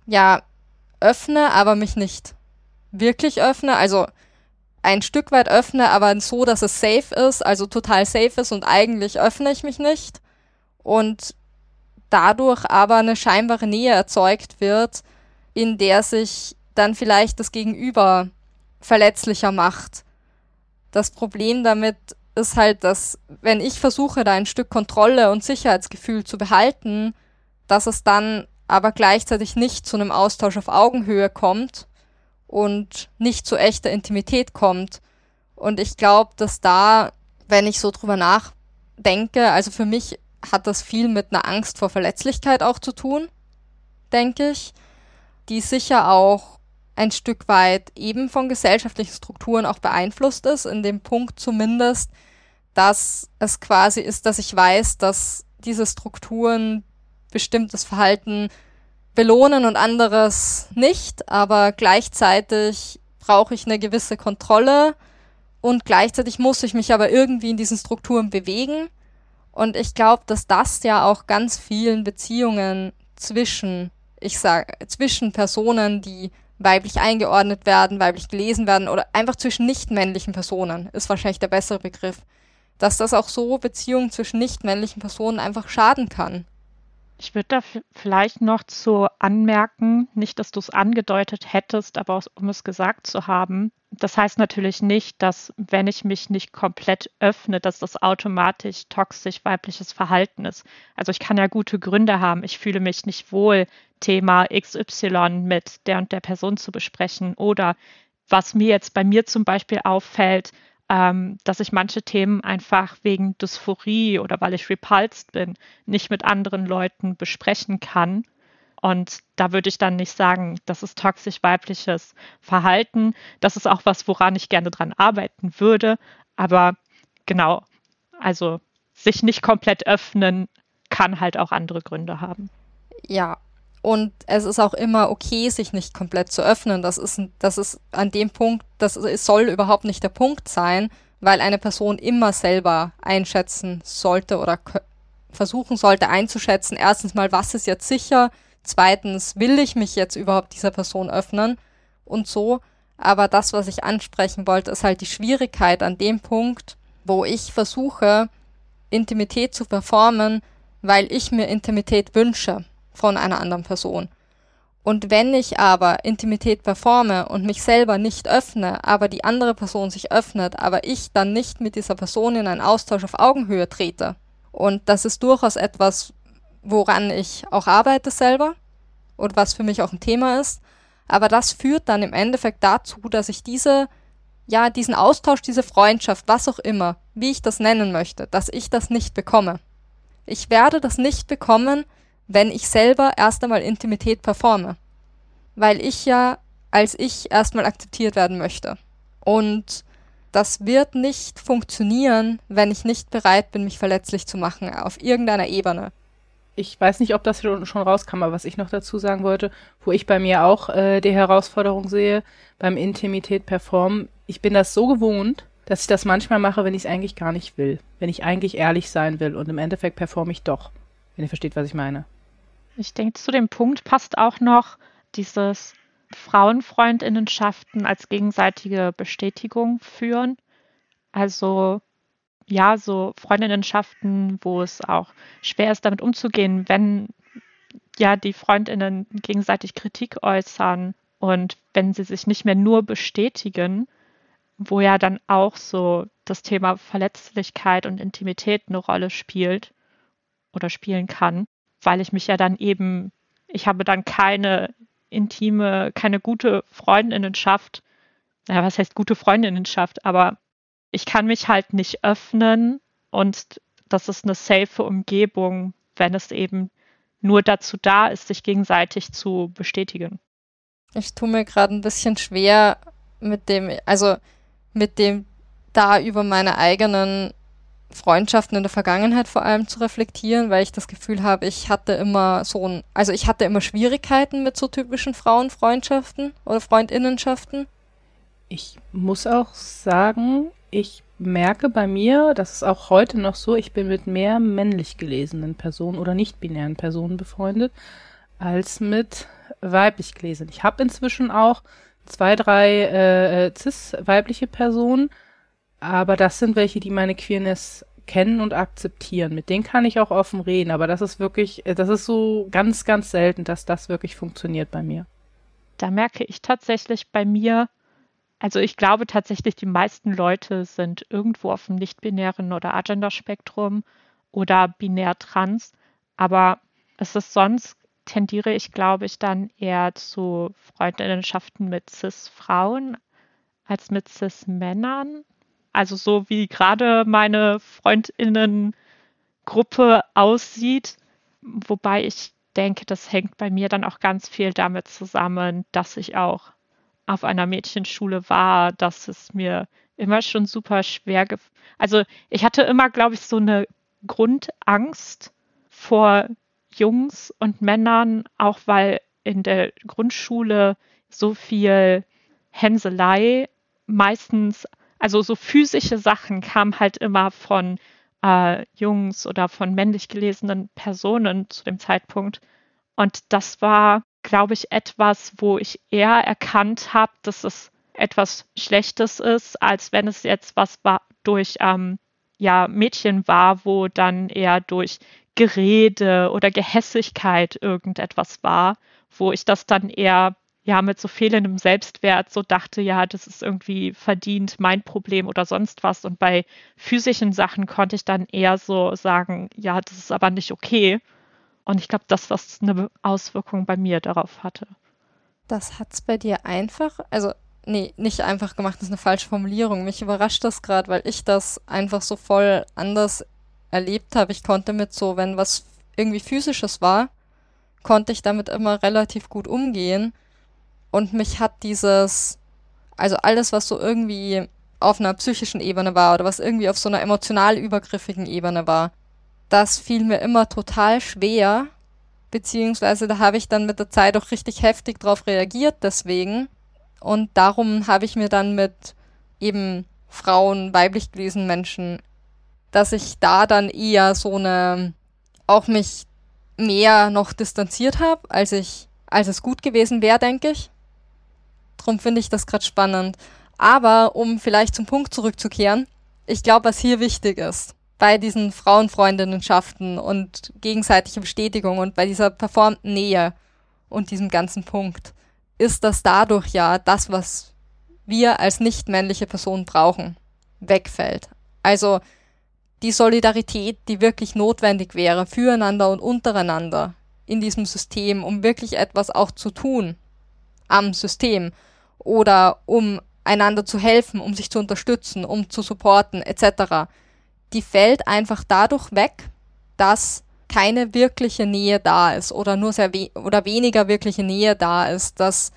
öffne, aber mich nicht wirklich öffne. Also, ein Stück weit öffne, aber so, dass es safe ist, also total safe ist und eigentlich öffne ich mich nicht. Und dadurch aber eine scheinbare Nähe erzeugt wird, in der sich dann vielleicht das Gegenüber verletzlicher macht. Das Problem damit ist halt, dass wenn ich versuche, da ein Stück Kontrolle und Sicherheitsgefühl zu behalten, dass es dann aber gleichzeitig nicht zu einem Austausch auf Augenhöhe kommt und nicht zu echter Intimität kommt. Und ich glaube, dass da, wenn ich so drüber nachdenke, also für mich hat das viel mit einer Angst vor Verletzlichkeit auch zu tun, denke ich, die sicher auch ein Stück weit eben von gesellschaftlichen Strukturen auch beeinflusst ist, in dem Punkt zumindest, dass es quasi ist, dass ich weiß, dass diese Strukturen bestimmtes Verhalten belohnen und anderes nicht, aber gleichzeitig brauche ich eine gewisse Kontrolle und gleichzeitig muss ich mich aber irgendwie in diesen Strukturen bewegen. Und ich glaube, dass das ja auch ganz vielen Beziehungen zwischen Personen, die weiblich eingeordnet werden, weiblich gelesen werden oder einfach zwischen nicht-männlichen Personen, ist wahrscheinlich der bessere Begriff, dass das auch so Beziehungen zwischen nicht-männlichen Personen einfach schaden kann. Ich würde da vielleicht noch zu anmerken, nicht, dass du es angedeutet hättest, aber um es gesagt zu haben. Das heißt natürlich nicht, dass wenn ich mich nicht komplett öffne, dass das automatisch toxisch weibliches Verhalten ist. Also ich kann ja gute Gründe haben. Ich fühle mich nicht wohl, Thema XY mit der und der Person zu besprechen. Oder was mir jetzt bei mir zum Beispiel auffällt, dass ich manche Themen einfach wegen Dysphorie oder weil ich repulsed bin, nicht mit anderen Leuten besprechen kann. Und da würde ich dann nicht sagen, das ist toxisch weibliches Verhalten. Das ist auch was, woran ich gerne dran arbeiten würde. Aber genau, also sich nicht komplett öffnen, kann halt auch andere Gründe haben. Ja, und es ist auch immer okay, sich nicht komplett zu öffnen. Das ist an dem Punkt, es soll überhaupt nicht der Punkt sein, weil eine Person immer selber einschätzen sollte oder versuchen sollte einzuschätzen, erstens mal, was ist jetzt sicher, zweitens, will ich mich jetzt überhaupt dieser Person öffnen und so. Aber das, was ich ansprechen wollte, ist halt die Schwierigkeit an dem Punkt, wo ich versuche, Intimität zu performen, weil ich mir Intimität wünsche von einer anderen Person. Und wenn ich aber Intimität performe und mich selber nicht öffne, aber die andere Person sich öffnet, aber ich dann nicht mit dieser Person in einen Austausch auf Augenhöhe trete, und das ist durchaus etwas, woran ich auch arbeite selber und was für mich auch ein Thema ist, aber das führt dann im Endeffekt dazu, dass ich diesen Austausch, diese Freundschaft, was auch immer, wie ich das nennen möchte, dass ich das nicht bekomme. Ich werde das nicht bekommen, wenn ich selber erst einmal Intimität performe. Weil ich ja als ich erstmal akzeptiert werden möchte. Und das wird nicht funktionieren, wenn ich nicht bereit bin, mich verletzlich zu machen, auf irgendeiner Ebene. Ich weiß nicht, ob das schon rauskam, aber was ich noch dazu sagen wollte, wo ich bei mir auch die Herausforderung sehe, beim Intimität performen, ich bin das so gewohnt, dass ich das manchmal mache, wenn ich es eigentlich gar nicht will. Wenn ich eigentlich ehrlich sein will und im Endeffekt performe ich doch. Wenn ihr versteht, was ich meine. Ich denke, zu dem Punkt passt auch noch dieses Frauenfreundinnenschaften als gegenseitige Bestätigung führen. Also ja, so Freundinnenschaften, wo es auch schwer ist, damit umzugehen, wenn ja die Freundinnen gegenseitig Kritik äußern und wenn sie sich nicht mehr nur bestätigen, wo ja dann auch so das Thema Verletzlichkeit und Intimität eine Rolle spielt oder spielen kann, weil ich mich ja dann eben, ich habe dann keine gute Freundinnenschaft, naja, was heißt gute Freundinnenschaft, aber ich kann mich halt nicht öffnen und das ist eine safe Umgebung, wenn es eben nur dazu da ist, sich gegenseitig zu bestätigen. Ich tue mir gerade ein bisschen schwer mit dem da über meine eigenen Freundschaften in der Vergangenheit vor allem zu reflektieren, weil ich das Gefühl habe, ich hatte immer Schwierigkeiten mit so typischen Frauenfreundschaften oder Freundinnenschaften. Ich muss auch sagen, ich merke bei mir, das ist auch heute noch so, ich bin mit mehr männlich gelesenen Personen oder nicht-binären Personen befreundet, als mit weiblich gelesenen. Ich habe inzwischen auch 2, 3 cis-weibliche Personen, aber das sind welche, die meine Queerness kennen und akzeptieren. Mit denen kann ich auch offen reden, aber das ist so ganz, ganz selten, dass das wirklich funktioniert bei mir. Da merke ich tatsächlich bei mir, also ich glaube tatsächlich, die meisten Leute sind irgendwo auf dem nicht-binären oder Agender-Spektrum oder binär trans, aber es ist sonst, tendiere ich, glaube ich, dann eher zu Freundinnenschaften mit cis-Frauen als mit cis-Männern. Also so wie gerade meine Freundinnengruppe aussieht, wobei ich denke, das hängt bei mir dann auch ganz viel damit zusammen, dass ich auch auf einer Mädchenschule war, dass es mir immer schon super schwer also ich hatte immer, glaube ich, so eine Grundangst vor Jungs und Männern, auch weil in der Grundschule so viel Hänselei meistens, also so physische Sachen kamen halt immer von Jungs oder von männlich gelesenen Personen zu dem Zeitpunkt. Und das war, glaube ich, etwas, wo ich eher erkannt habe, dass es etwas Schlechtes ist, als wenn es jetzt was war durch Mädchen war, wo dann eher durch Gerede oder Gehässigkeit irgendetwas war, wo ich das dann eher mit so fehlendem Selbstwert so dachte, ja, das ist irgendwie verdient, mein Problem oder sonst was. Und bei physischen Sachen konnte ich dann eher so sagen, ja, das ist aber nicht okay. Und ich glaube, dass das eine Auswirkung bei mir darauf hatte. Das hat's bei dir einfach, also nee, nicht einfach gemacht, das ist eine falsche Formulierung. Mich überrascht das gerade, weil ich das einfach so voll anders erlebt habe. Ich konnte mit so, wenn was irgendwie Physisches war, konnte ich damit immer relativ gut umgehen. Und mich hat also alles, was so irgendwie auf einer psychischen Ebene war oder was irgendwie auf so einer emotional übergriffigen Ebene war, das fiel mir immer total schwer, beziehungsweise da habe ich dann mit der Zeit auch richtig heftig drauf reagiert deswegen. Und darum habe ich mir dann mit eben Frauen, weiblich gelesenen Menschen, dass ich da dann eher auch mich mehr noch distanziert habe, als es gut gewesen wäre, denke ich. Drum finde ich das gerade spannend. Aber um vielleicht zum Punkt zurückzukehren, ich glaube, was hier wichtig ist, bei diesen Frauenfreundinnenschaften und gegenseitiger Bestätigung und bei dieser performten Nähe und diesem ganzen Punkt, ist, dass dadurch ja das, was wir als nicht männliche Person brauchen, wegfällt. Also die Solidarität, die wirklich notwendig wäre füreinander und untereinander in diesem System, um wirklich etwas auch zu tun am System oder um einander zu helfen, um sich zu unterstützen, um zu supporten etc., die fällt einfach dadurch weg, dass keine wirkliche Nähe da ist oder nur oder weniger wirkliche Nähe da ist, dass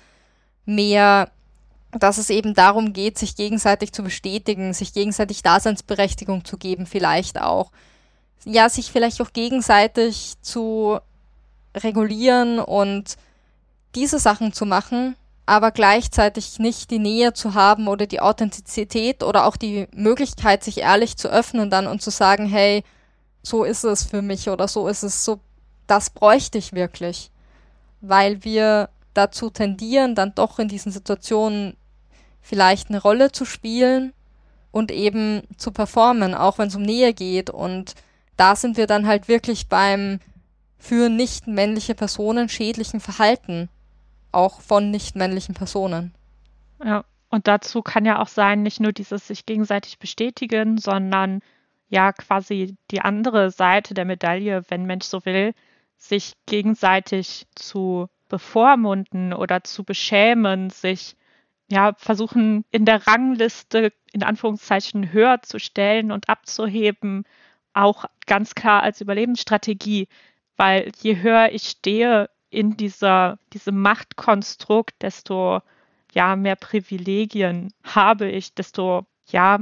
es eben darum geht, sich gegenseitig zu bestätigen, sich gegenseitig Daseinsberechtigung zu geben, vielleicht auch. Ja, sich vielleicht auch gegenseitig zu regulieren und diese Sachen zu machen, aber gleichzeitig nicht die Nähe zu haben oder die Authentizität oder auch die Möglichkeit, sich ehrlich zu öffnen dann und zu sagen, hey, so ist es für mich oder so ist es, so, das bräuchte ich wirklich. Weil wir dazu tendieren, dann doch in diesen Situationen vielleicht eine Rolle zu spielen und eben zu performen, auch wenn es um Nähe geht. Und da sind wir dann halt wirklich beim für nicht männliche Personen schädlichen Verhalten, auch von nicht männlichen Personen. Ja, und dazu kann ja auch sein, nicht nur dieses sich gegenseitig bestätigen, sondern ja quasi die andere Seite der Medaille, wenn Mensch so will, sich gegenseitig zu bevormunden oder zu beschämen, sich ja versuchen in der Rangliste in Anführungszeichen höher zu stellen und abzuheben, auch ganz klar als Überlebensstrategie, weil je höher ich stehe in diesem Machtkonstrukt, desto ja mehr Privilegien habe ich, desto ja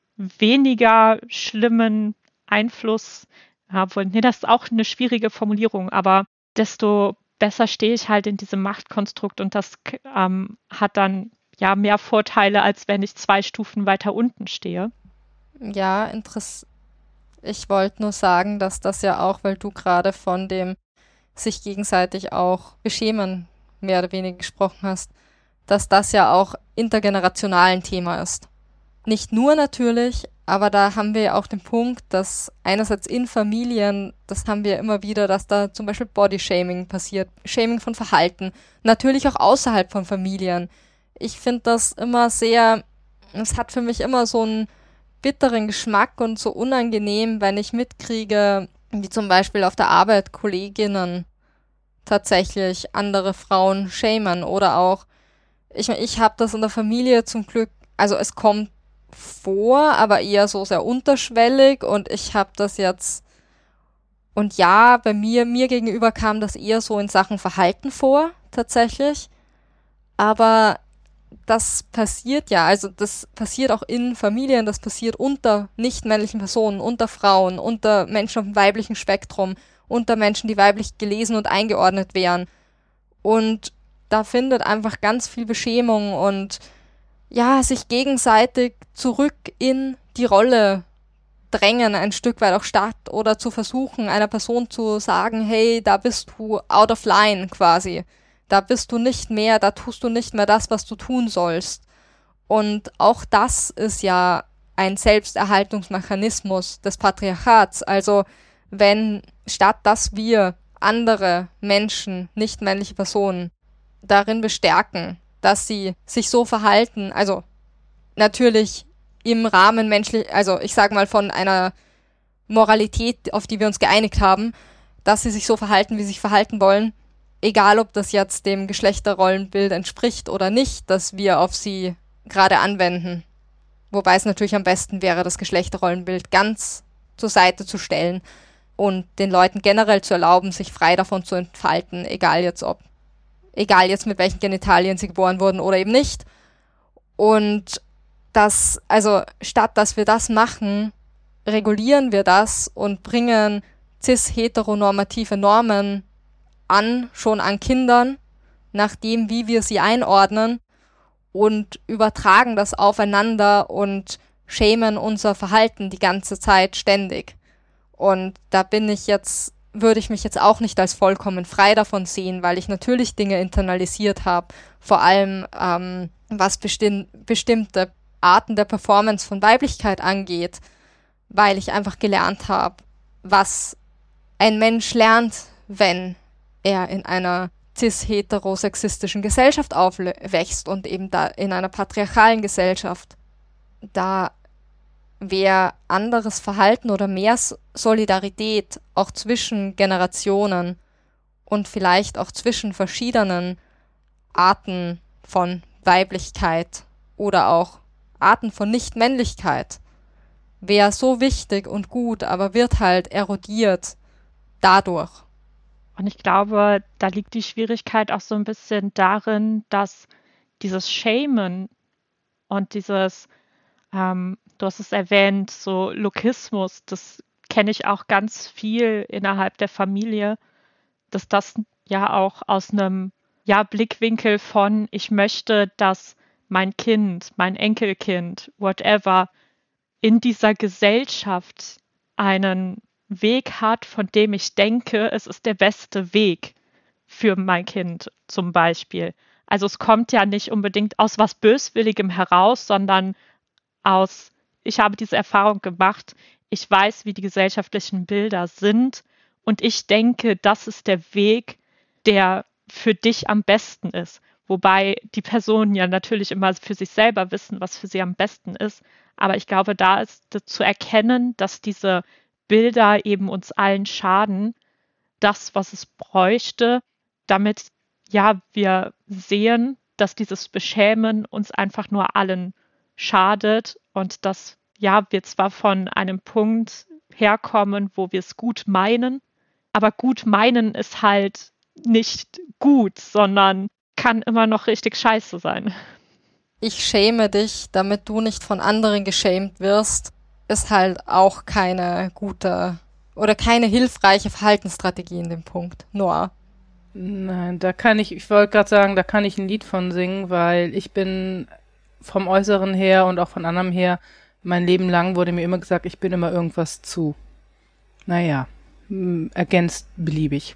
weniger schlimmen Einfluss, das ist auch eine schwierige Formulierung, aber desto besser stehe ich halt in diesem Machtkonstrukt und das hat dann ja mehr Vorteile, als wenn ich 2 Stufen weiter unten stehe. Ja, interessant. Ich wollte nur sagen, dass das ja auch, weil du gerade von dem sich gegenseitig auch beschämen mehr oder weniger gesprochen hast, dass das ja auch intergenerational ein Thema ist. Nicht nur natürlich, aber da haben wir ja auch den Punkt, dass einerseits in Familien, das haben wir immer wieder, dass da zum Beispiel Bodyshaming passiert, Shaming von Verhalten, natürlich auch außerhalb von Familien. Ich finde das immer es hat für mich immer so einen bitteren Geschmack und so unangenehm, wenn ich mitkriege, wie zum Beispiel auf der Arbeit Kolleginnen tatsächlich andere Frauen shamen oder auch, ich habe das in der Familie zum Glück, also es kommt vor, aber eher so sehr unterschwellig und ich habe das jetzt, und ja, bei mir gegenüber kam das eher so in Sachen Verhalten vor, tatsächlich, aber das passiert ja, also das passiert auch in Familien, das passiert unter nicht-männlichen Personen, unter Frauen, unter Menschen auf dem weiblichen Spektrum, unter Menschen, die weiblich gelesen und eingeordnet wären. Und da findet einfach ganz viel Beschämung und ja, sich gegenseitig zurück in die Rolle drängen, ein Stück weit auch statt oder zu versuchen, einer Person zu sagen, hey, da bist du out of line quasi. Da bist du nicht mehr, da tust du nicht mehr das, was du tun sollst. Und auch das ist ja ein Selbsterhaltungsmechanismus des Patriarchats. Also wenn statt dass wir andere Menschen, nicht männliche Personen, darin bestärken, dass sie sich so verhalten, also natürlich im Rahmen menschlich, also ich sage mal von einer Moralität, auf die wir uns geeinigt haben, dass sie sich so verhalten, wie sie sich verhalten wollen, egal ob das jetzt dem Geschlechterrollenbild entspricht oder nicht, das wir auf sie gerade anwenden. Wobei es natürlich am besten wäre, das Geschlechterrollenbild ganz zur Seite zu stellen und den Leuten generell zu erlauben, sich frei davon zu entfalten, egal jetzt mit welchen Genitalien sie geboren wurden oder eben nicht. Und statt dass wir das machen, regulieren wir das und bringen cis-heteronormative Normen schon an Kindern, nach dem, wie wir sie einordnen, und übertragen das aufeinander und schämen unser Verhalten die ganze Zeit ständig. Und da würde ich mich jetzt auch nicht als vollkommen frei davon sehen, weil ich natürlich Dinge internalisiert habe, vor allem was bestimmte Arten der Performance von Weiblichkeit angeht, weil ich einfach gelernt habe, was ein Mensch lernt, wenn er in einer cis-heterosexistischen Gesellschaft aufwächst und eben da in einer patriarchalen Gesellschaft. Da wäre anderes Verhalten oder mehr Solidarität auch zwischen Generationen und vielleicht auch zwischen verschiedenen Arten von Weiblichkeit oder auch Arten von Nichtmännlichkeit wäre so wichtig und gut, aber wird halt erodiert dadurch. Und ich glaube, da liegt die Schwierigkeit auch so ein bisschen darin, dass dieses Shamen und dieses, du hast es erwähnt, so Lokismus, das kenne ich auch ganz viel innerhalb der Familie, dass das ja auch aus einem Blickwinkel von, ich möchte, dass mein Kind, mein Enkelkind, whatever, in dieser Gesellschaft einen Weg hat, von dem ich denke, es ist der beste Weg für mein Kind zum Beispiel. Also es kommt ja nicht unbedingt aus was Böswilligem heraus, sondern aus, ich habe diese Erfahrung gemacht, ich weiß, wie die gesellschaftlichen Bilder sind und ich denke, das ist der Weg, der für dich am besten ist. Wobei die Personen ja natürlich immer für sich selber wissen, was für sie am besten ist. Aber ich glaube, da ist zu erkennen, dass diese Bilder eben uns allen schaden, das, was es bräuchte, damit wir sehen, dass dieses Beschämen uns einfach nur allen schadet und dass wir zwar von einem Punkt herkommen, wo wir es gut meinen, aber gut meinen ist halt nicht gut, sondern kann immer noch richtig scheiße sein. Ich schäme dich, damit du nicht von anderen geschämt wirst, ist halt auch keine gute oder keine hilfreiche Verhaltensstrategie in dem Punkt. Noah. Nein, ich wollte gerade sagen, da kann ich ein Lied von singen, weil ich bin vom Äußeren her und auch von anderem her, mein Leben lang wurde mir immer gesagt, ich bin immer irgendwas zu. Naja, ergänzt beliebig.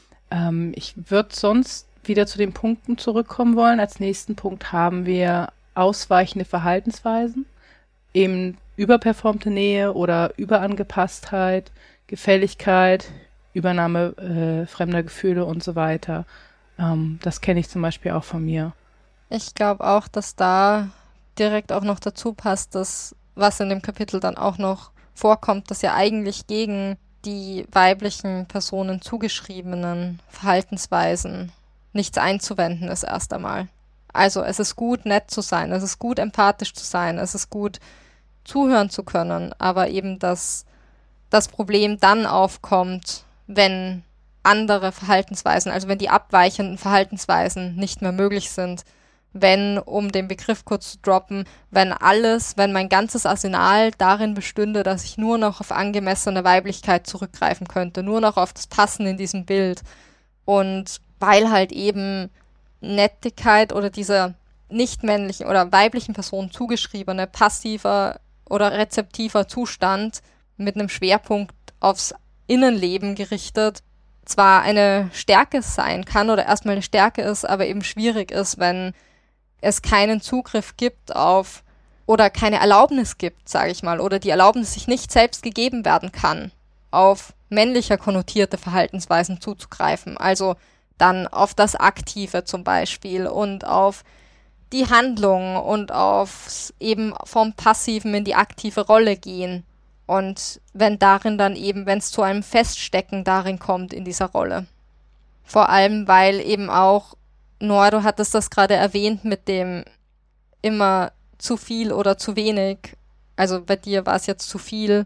Ich würde sonst wieder zu den Punkten zurückkommen wollen. Als nächsten Punkt haben wir ausweichende Verhaltensweisen, eben überperformte Nähe oder Überangepasstheit, Gefälligkeit, Übernahme fremder Gefühle und so weiter. Das kenne ich zum Beispiel auch von mir. Ich glaube auch, dass da direkt auch noch dazu passt, dass, was in dem Kapitel dann auch noch vorkommt, dass ja eigentlich gegen die weiblichen Personen zugeschriebenen Verhaltensweisen nichts einzuwenden ist erst einmal. Also es ist gut, nett zu sein, es ist gut, empathisch zu sein, es ist gut, zuhören zu können, aber eben, dass das Problem dann aufkommt, wenn andere Verhaltensweisen, also wenn die abweichenden Verhaltensweisen nicht mehr möglich sind, wenn, um den Begriff kurz zu droppen, wenn mein ganzes Arsenal darin bestünde, dass ich nur noch auf angemessene Weiblichkeit zurückgreifen könnte, nur noch auf das Passen in diesem Bild. Und weil halt eben Nettigkeit oder dieser nicht-männlichen oder weiblichen Person zugeschriebene passiver oder rezeptiver Zustand mit einem Schwerpunkt aufs Innenleben gerichtet, zwar eine Stärke sein kann oder erstmal eine Stärke ist, aber eben schwierig ist, wenn es keinen Zugriff gibt auf oder keine Erlaubnis gibt, sage ich mal, oder die Erlaubnis sich nicht selbst gegeben werden kann, auf männlicher konnotierte Verhaltensweisen zuzugreifen. Also dann auf das Aktive zum Beispiel und auf die Handlung und auf eben vom Passiven in die aktive Rolle gehen. Und wenn es zu einem Feststecken darin kommt in dieser Rolle. Vor allem, weil eben auch, Noah, du hattest das gerade erwähnt mit dem immer zu viel oder zu wenig. Also bei dir war es jetzt zu viel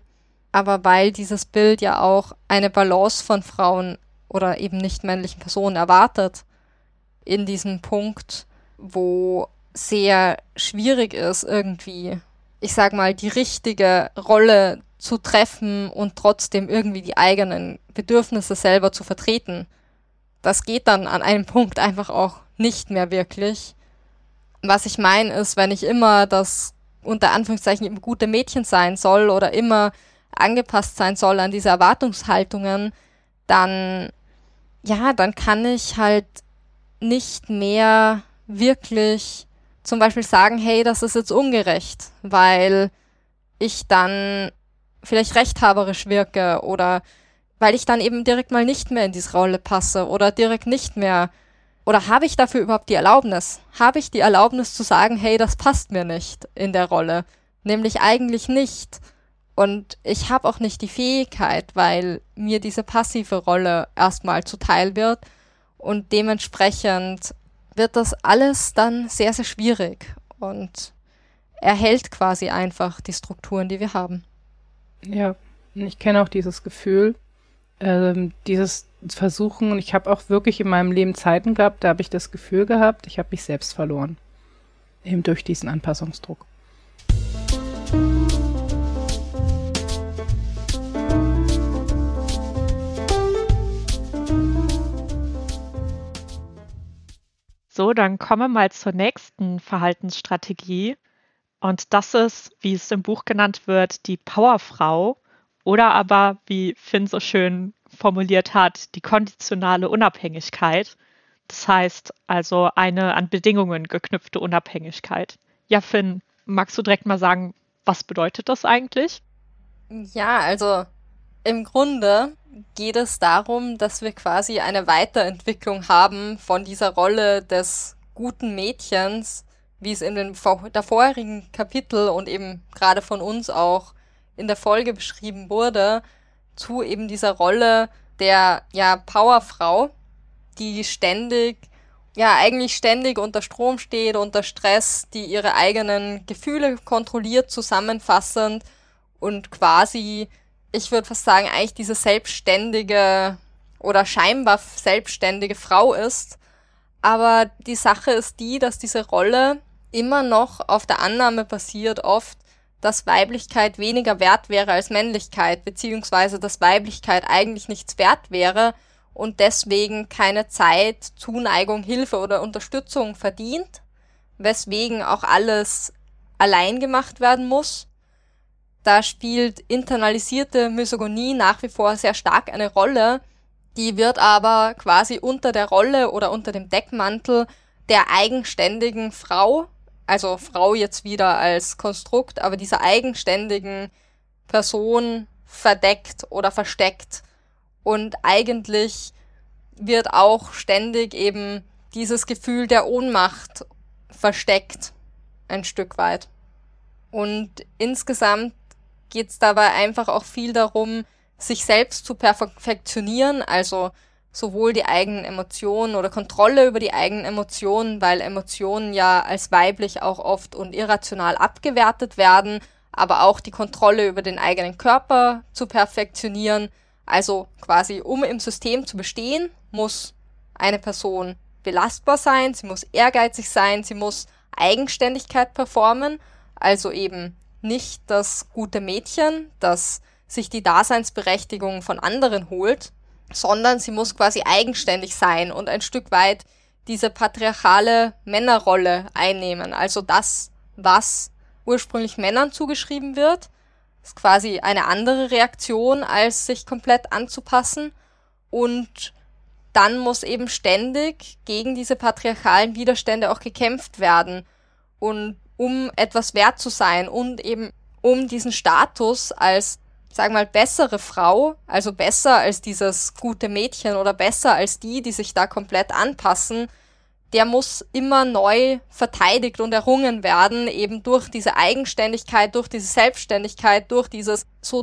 aber weil dieses Bild ja auch eine Balance von Frauen oder eben nicht männlichen Personen erwartet, in diesem Punkt, wo sehr schwierig ist, irgendwie, ich sag mal, die richtige Rolle zu treffen und trotzdem irgendwie die eigenen Bedürfnisse selber zu vertreten. Das geht dann an einem Punkt einfach auch nicht mehr wirklich. Was ich meine ist, wenn ich immer das unter Anführungszeichen eben gute Mädchen sein soll oder immer angepasst sein soll an diese Erwartungshaltungen, dann kann ich halt nicht mehr wirklich zum Beispiel sagen, hey, das ist jetzt ungerecht, weil ich dann vielleicht rechthaberisch wirke oder weil ich dann eben direkt mal nicht mehr in diese Rolle passe oder direkt nicht mehr. Oder habe ich dafür überhaupt die Erlaubnis? Habe ich die Erlaubnis zu sagen, hey, das passt mir nicht in der Rolle? Nämlich eigentlich nicht. Und ich habe auch nicht die Fähigkeit, weil mir diese passive Rolle erstmal zuteil wird. Und dementsprechend wird das alles dann sehr, sehr schwierig und erhält quasi einfach die Strukturen, die wir haben. Ja, ich kenne auch dieses Gefühl, dieses Versuchen, und ich habe auch wirklich in meinem Leben Zeiten gehabt, da habe ich das Gefühl gehabt, ich habe mich selbst verloren. Eben durch diesen Anpassungsdruck. So, dann kommen wir mal zur nächsten Verhaltensstrategie. Und das ist, wie es im Buch genannt wird, die Powerfrau oder aber, wie Finn so schön formuliert hat, die konditionale Unabhängigkeit. Das heißt also eine an Bedingungen geknüpfte Unabhängigkeit. Ja, Finn, magst du direkt mal sagen, was bedeutet das eigentlich? Ja, also im Grunde geht es darum, dass wir quasi eine Weiterentwicklung haben von dieser Rolle des guten Mädchens, wie es in den vorherigen Kapitel und eben gerade von uns auch in der Folge beschrieben wurde, zu eben dieser Rolle der Powerfrau, die eigentlich ständig unter Strom steht, unter Stress, die ihre eigenen Gefühle kontrolliert, zusammenfassend und quasi, ich würde fast sagen, eigentlich diese selbstständige oder scheinbar selbstständige Frau ist. Aber die Sache ist die, dass diese Rolle immer noch auf der Annahme basiert oft, dass Weiblichkeit weniger wert wäre als Männlichkeit, beziehungsweise dass Weiblichkeit eigentlich nichts wert wäre und deswegen keine Zeit, Zuneigung, Hilfe oder Unterstützung verdient, weswegen auch alles allein gemacht werden muss. Da spielt internalisierte Misogynie nach wie vor sehr stark eine Rolle, die wird aber quasi unter der Rolle oder unter dem Deckmantel der eigenständigen Frau, also Frau jetzt wieder als Konstrukt, aber dieser eigenständigen Person verdeckt oder versteckt. Und eigentlich wird auch ständig eben dieses Gefühl der Ohnmacht versteckt, ein Stück weit. Und insgesamt geht es dabei einfach auch viel darum, sich selbst zu perfektionieren, also sowohl die eigenen Emotionen oder Kontrolle über die eigenen Emotionen, weil Emotionen ja als weiblich auch oft und irrational abgewertet werden, aber auch die Kontrolle über den eigenen Körper zu perfektionieren. Also quasi, um im System zu bestehen, muss eine Person belastbar sein, sie muss ehrgeizig sein, sie muss Eigenständigkeit performen, also eben nicht das gute Mädchen, das sich die Daseinsberechtigung von anderen holt, sondern sie muss quasi eigenständig sein und ein Stück weit diese patriarchale Männerrolle einnehmen. Also das, was ursprünglich Männern zugeschrieben wird, ist quasi eine andere Reaktion, als sich komplett anzupassen. Und dann muss eben ständig gegen diese patriarchalen Widerstände auch gekämpft werden. Und um etwas wert zu sein und eben um diesen Status als, sagen wir mal, bessere Frau, also besser als dieses gute Mädchen oder besser als die sich da komplett anpassen, der muss immer neu verteidigt und errungen werden, eben durch diese Eigenständigkeit, durch diese Selbstständigkeit, durch dieses so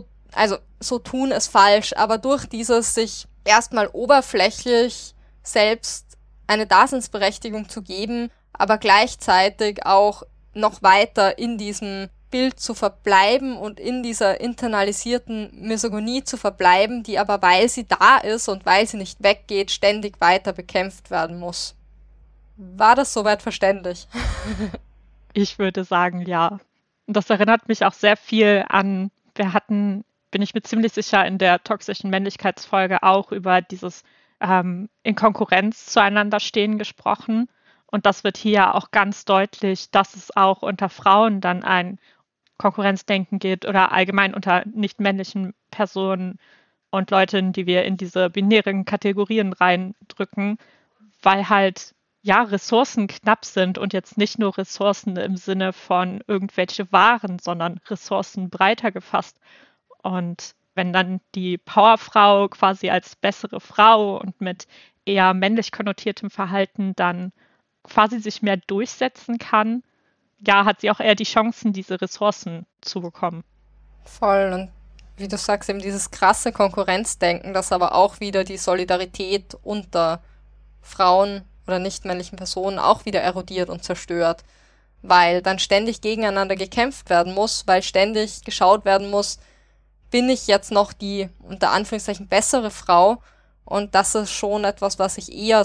tun ist falsch, aber durch dieses sich erstmal oberflächlich selbst eine Daseinsberechtigung zu geben, aber gleichzeitig auch noch weiter in diesem Bild zu verbleiben und in dieser internalisierten Misogynie zu verbleiben, die aber, weil sie da ist und weil sie nicht weggeht, ständig weiter bekämpft werden muss. War das soweit verständlich? Ich würde sagen, ja. Und das erinnert mich auch sehr viel an, bin ich mir ziemlich sicher, in der toxischen Männlichkeitsfolge auch über dieses in Konkurrenz zueinander stehen gesprochen. Und das wird hier auch ganz deutlich, dass es auch unter Frauen dann ein Konkurrenzdenken geht oder allgemein unter nicht männlichen Personen und Leuten, die wir in diese binären Kategorien reindrücken, weil halt ja Ressourcen knapp sind und jetzt nicht nur Ressourcen im Sinne von irgendwelche Waren, sondern Ressourcen breiter gefasst. Und wenn dann die Powerfrau quasi als bessere Frau und mit eher männlich konnotiertem Verhalten dann quasi sich mehr durchsetzen kann, ja, hat sie auch eher die Chancen, diese Ressourcen zu bekommen. Voll. Und wie du sagst, eben dieses krasse Konkurrenzdenken, das aber auch wieder die Solidarität unter Frauen oder nicht-männlichen Personen auch wieder erodiert und zerstört. Weil dann ständig gegeneinander gekämpft werden muss, weil ständig geschaut werden muss, bin ich jetzt noch die, unter Anführungszeichen, bessere Frau? Und das ist schon etwas, was ich eher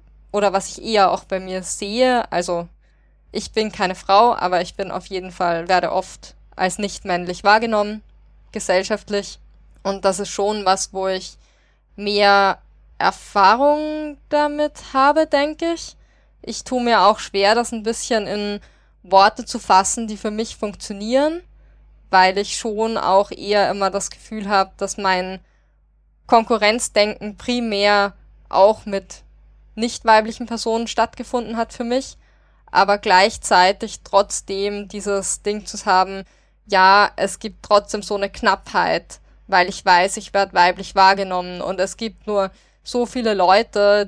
auch bei mir sehe. Also, ich bin keine Frau, aber ich bin auf jeden Fall, werde oft als nicht männlich wahrgenommen, gesellschaftlich. Und das ist schon was, wo ich mehr Erfahrung damit habe, denke ich. Ich tue mir auch schwer, das ein bisschen in Worte zu fassen, die für mich funktionieren, weil ich schon auch eher immer das Gefühl habe, dass mein Konkurrenzdenken primär auch mit nicht weiblichen Personen stattgefunden hat für mich, aber gleichzeitig trotzdem dieses Ding zu haben, ja, es gibt trotzdem so eine Knappheit, weil ich weiß, ich werde weiblich wahrgenommen und es gibt nur so viele Leute,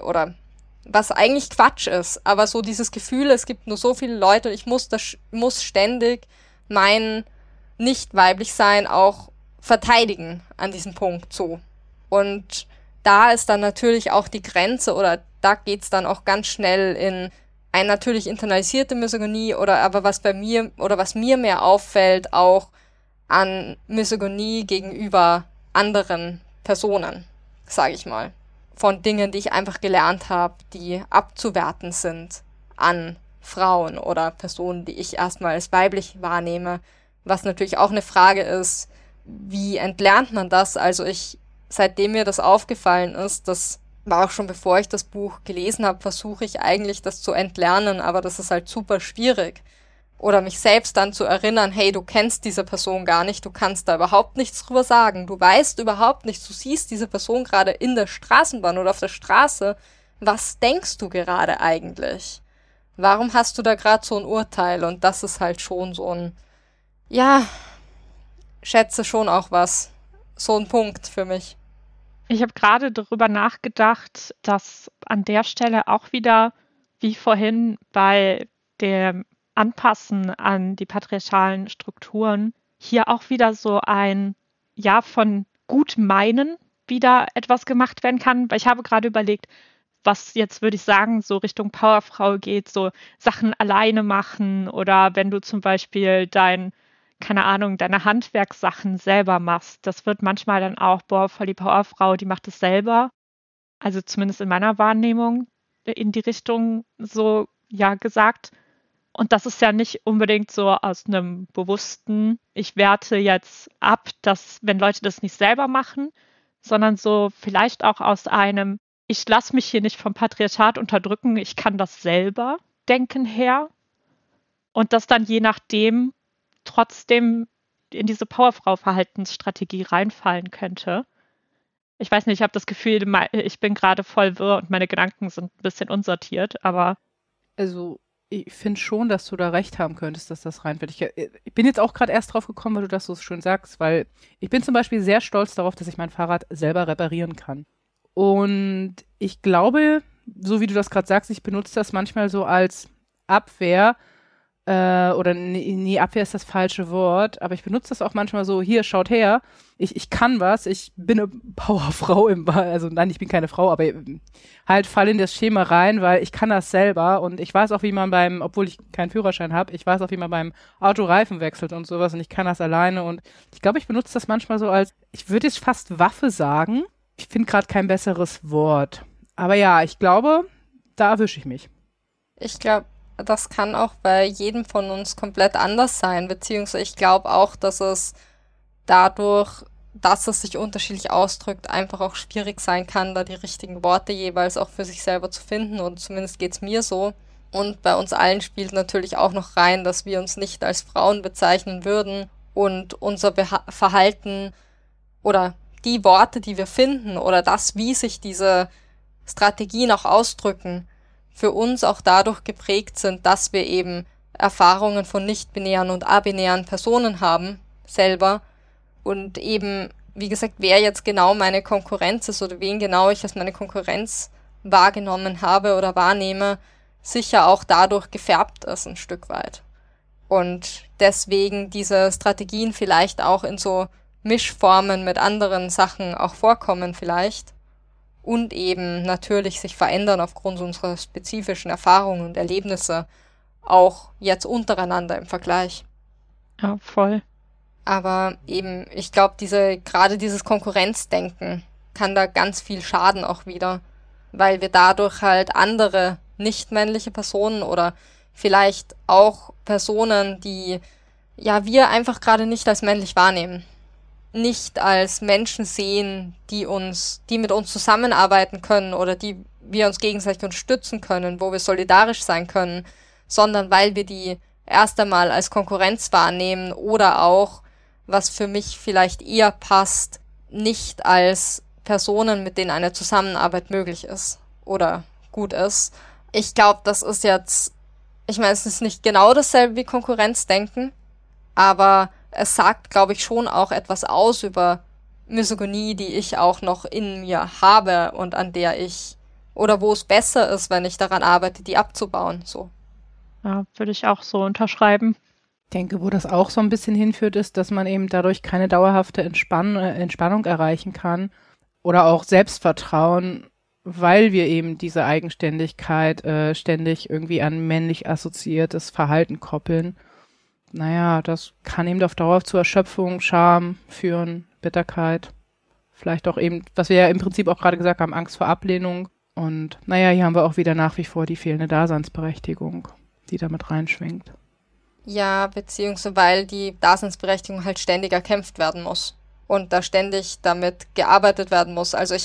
was eigentlich Quatsch ist, aber so dieses Gefühl, es gibt nur so viele Leute und ich muss ständig mein nicht weiblich sein auch verteidigen an diesem Punkt so. Und da ist dann natürlich auch die Grenze oder da geht's dann auch ganz schnell in eine natürlich internalisierte Misogynie was mir mehr auffällt, auch an Misogynie gegenüber anderen Personen, sage ich mal. Von Dingen, die ich einfach gelernt habe, die abzuwerten sind an Frauen oder Personen, die ich erstmal als weiblich wahrnehme. Was natürlich auch eine Frage ist, wie entlernt man das? Also seitdem mir das aufgefallen ist, das war auch schon bevor ich das Buch gelesen habe, versuche ich eigentlich das zu entlernen, aber das ist halt super schwierig. Oder mich selbst dann zu erinnern, hey, du kennst diese Person gar nicht, du kannst da überhaupt nichts drüber sagen, du weißt überhaupt nichts, du siehst diese Person gerade in der Straßenbahn oder auf der Straße, was denkst du gerade eigentlich? Warum hast du da gerade so ein Urteil? Und das ist halt schon so ein, ja, schätze schon auch so ein Punkt für mich. Ich habe gerade darüber nachgedacht, dass an der Stelle auch wieder, wie vorhin bei dem Anpassen an die patriarchalen Strukturen, hier auch wieder so ein, ja, von gut meinen wieder etwas gemacht werden kann. Weil ich habe gerade überlegt, was jetzt, würde ich sagen, so Richtung Powerfrau geht, so Sachen alleine machen oder wenn du zum Beispiel deine Handwerkssachen selber machst. Das wird manchmal dann auch, voll die Powerfrau, die macht es selber. Also zumindest in meiner Wahrnehmung in die Richtung so, ja, gesagt. Und das ist ja nicht unbedingt so aus einem bewussten, ich werte jetzt ab, dass, wenn Leute das nicht selber machen, sondern so vielleicht auch aus einem, ich lasse mich hier nicht vom Patriarchat unterdrücken, ich kann das selber denken her. Und das dann je nachdem trotzdem in diese Powerfrau-Verhaltensstrategie reinfallen könnte. Ich weiß nicht, ich habe das Gefühl, ich bin gerade voll wirr und meine Gedanken sind ein bisschen unsortiert, aber... Also, ich finde schon, dass du da recht haben könntest, dass das reinfällt. Ich bin jetzt auch gerade erst drauf gekommen, weil du das so schön sagst, weil ich bin zum Beispiel sehr stolz darauf, dass ich mein Fahrrad selber reparieren kann. Und ich glaube, so wie du das gerade sagst, ich benutze das manchmal so als Abwehr, oder nee, Abwehr ist das falsche Wort, aber ich benutze das auch manchmal so, hier, schaut her, ich kann was, ich bin eine Powerfrau also nein, ich bin keine Frau, aber halt fall in das Schema rein, weil ich kann das selber und ich weiß auch, wie man obwohl ich keinen Führerschein habe, ich weiß auch, wie man beim Auto Reifen wechselt und sowas und ich kann das alleine und ich glaube, ich benutze das manchmal so ich würde jetzt fast Waffe sagen, ich finde gerade kein besseres Wort, aber ja, ich glaube, da erwische ich mich. Ich glaube, das kann auch bei jedem von uns komplett anders sein, beziehungsweise ich glaube auch, dass es dadurch, dass es sich unterschiedlich ausdrückt, einfach auch schwierig sein kann, da die richtigen Worte jeweils auch für sich selber zu finden, und zumindest geht's mir so. Und bei uns allen spielt natürlich auch noch rein, dass wir uns nicht als Frauen bezeichnen würden und unser Verhalten oder die Worte, die wir finden oder das, wie sich diese Strategien auch ausdrücken, für uns auch dadurch geprägt sind, dass wir eben Erfahrungen von nicht-binären und abinären Personen haben, selber. Und eben, wie gesagt, wer jetzt genau meine Konkurrenz ist oder wen genau ich als meine Konkurrenz wahrgenommen habe oder wahrnehme, sicher auch dadurch gefärbt ist ein Stück weit. Und deswegen diese Strategien vielleicht auch in so Mischformen mit anderen Sachen auch vorkommen vielleicht. Und eben natürlich sich verändern aufgrund unserer spezifischen Erfahrungen und Erlebnisse, auch jetzt untereinander im Vergleich. Ja, voll. Aber eben, ich glaube, gerade dieses Konkurrenzdenken kann da ganz viel schaden auch wieder, weil wir dadurch halt andere nicht-männliche Personen oder vielleicht auch Personen, die wir einfach gerade nicht als männlich wahrnehmen, nicht als Menschen sehen, die mit uns zusammenarbeiten können oder die wir uns gegenseitig unterstützen können, wo wir solidarisch sein können, sondern weil wir die erst einmal als Konkurrenz wahrnehmen oder auch, was für mich vielleicht eher passt, nicht als Personen, mit denen eine Zusammenarbeit möglich ist oder gut ist. Ich glaube, das ist jetzt, ich meine, es ist nicht genau dasselbe wie Konkurrenzdenken, aber es sagt, glaube ich, schon auch etwas aus über Misogynie, die ich auch noch in mir habe und an der oder wo es besser ist, wenn ich daran arbeite, die abzubauen, so. Ja, würde ich auch so unterschreiben. Ich denke, wo das auch so ein bisschen hinführt, ist, dass man eben dadurch keine dauerhafte Entspannung erreichen kann oder auch Selbstvertrauen, weil wir eben diese Eigenständigkeit ständig irgendwie an männlich assoziiertes Verhalten koppeln. Naja, das kann eben auf Dauer zu Erschöpfung, Scham führen, Bitterkeit. Vielleicht auch eben, was wir ja im Prinzip auch gerade gesagt haben, Angst vor Ablehnung. Und naja, hier haben wir auch wieder nach wie vor die fehlende Daseinsberechtigung, die damit reinschwingt. Ja, beziehungsweise weil die Daseinsberechtigung halt ständig erkämpft werden muss und da ständig damit gearbeitet werden muss. Also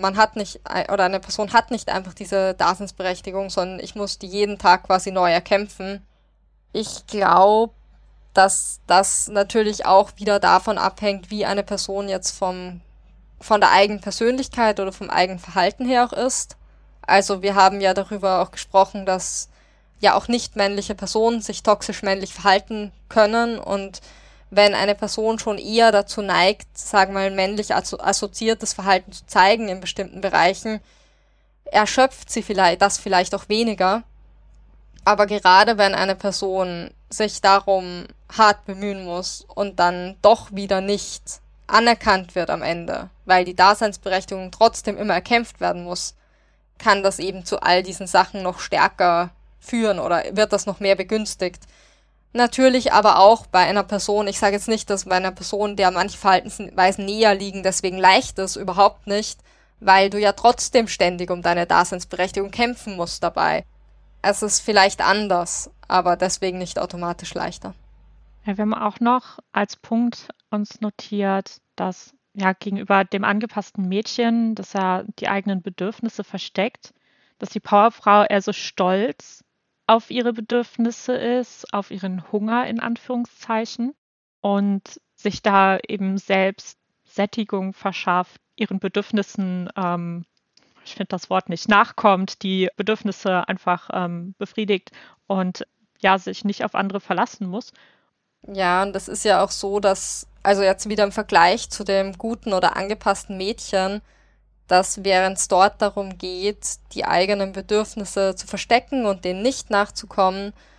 eine Person hat nicht einfach diese Daseinsberechtigung, sondern ich muss die jeden Tag quasi neu erkämpfen. Ich glaube, dass das natürlich auch wieder davon abhängt, wie eine Person jetzt von der eigenen Persönlichkeit oder vom eigenen Verhalten her auch ist. Also wir haben ja darüber auch gesprochen, dass ja auch nicht männliche Personen sich toxisch männlich verhalten können, und wenn eine Person schon eher dazu neigt, sagen wir mal, männlich assoziiertes Verhalten zu zeigen in bestimmten Bereichen, erschöpft sie vielleicht auch weniger. Aber gerade wenn eine Person sich darum hart bemühen muss und dann doch wieder nicht anerkannt wird am Ende, weil die Daseinsberechtigung trotzdem immer erkämpft werden muss, kann das eben zu all diesen Sachen noch stärker führen oder wird das noch mehr begünstigt. Natürlich aber auch bei einer Person, ich sage jetzt nicht, dass bei einer Person, der manche Verhaltensweisen näher liegen, deswegen leicht ist, überhaupt nicht, weil du ja trotzdem ständig um deine Daseinsberechtigung kämpfen musst dabei. Es ist vielleicht anders, aber deswegen nicht automatisch leichter. Ja, wir haben auch noch als Punkt uns notiert, dass gegenüber dem angepassten Mädchen, das ja die eigenen Bedürfnisse versteckt, dass die Powerfrau eher so stolz auf ihre Bedürfnisse ist, auf ihren Hunger in Anführungszeichen, und sich da eben selbst Sättigung verschafft, ihren Bedürfnissen, ich finde das Wort nicht, nachkommt, die Bedürfnisse einfach befriedigt und sich nicht auf andere verlassen muss. Ja, und das ist ja auch so, dass, also jetzt wieder im Vergleich zu dem guten oder angepassten Mädchen, dass während es dort darum geht, die eigenen Bedürfnisse zu verstecken und denen nicht nachzukommen,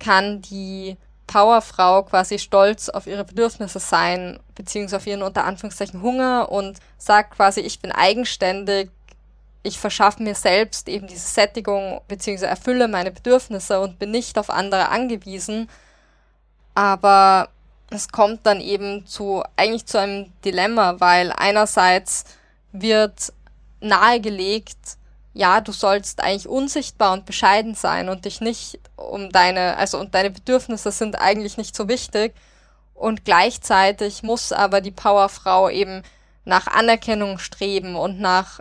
kann die Powerfrau quasi stolz auf ihre Bedürfnisse sein, beziehungsweise auf ihren unter Anführungszeichen Hunger und sagt quasi, ich bin eigenständig, ich verschaffe mir selbst eben diese Sättigung, beziehungsweise erfülle meine Bedürfnisse und bin nicht auf andere angewiesen. Aber es kommt dann eben eigentlich zu einem Dilemma, weil einerseits wird nahegelegt, ja, du sollst eigentlich unsichtbar und bescheiden sein und dich nicht und deine Bedürfnisse sind eigentlich nicht so wichtig. Und gleichzeitig muss aber die Powerfrau eben nach Anerkennung streben und nach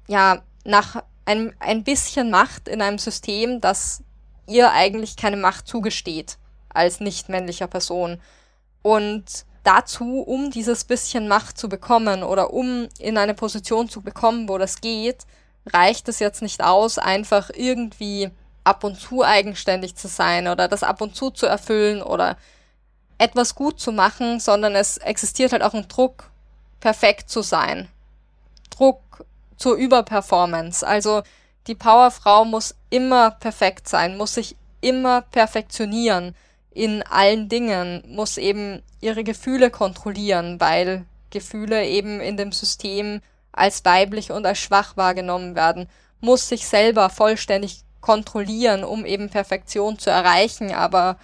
ein bisschen Macht in einem System, das ihr eigentlich keine Macht zugesteht als nicht männlicher Person. Und dazu, um dieses bisschen Macht zu bekommen oder um in eine Position zu bekommen, wo das geht, reicht es jetzt nicht aus, einfach irgendwie ab und zu eigenständig zu sein oder das ab und zu erfüllen oder etwas gut zu machen, sondern es existiert halt auch ein Druck, perfekt zu sein. Druck zur Überperformance. Also die Powerfrau muss immer perfekt sein, muss sich immer perfektionieren in allen Dingen, muss eben ihre Gefühle kontrollieren, weil Gefühle eben in dem System als weiblich und als schwach wahrgenommen werden, muss sich selber vollständig kontrollieren, um eben Perfektion zu erreichen, aber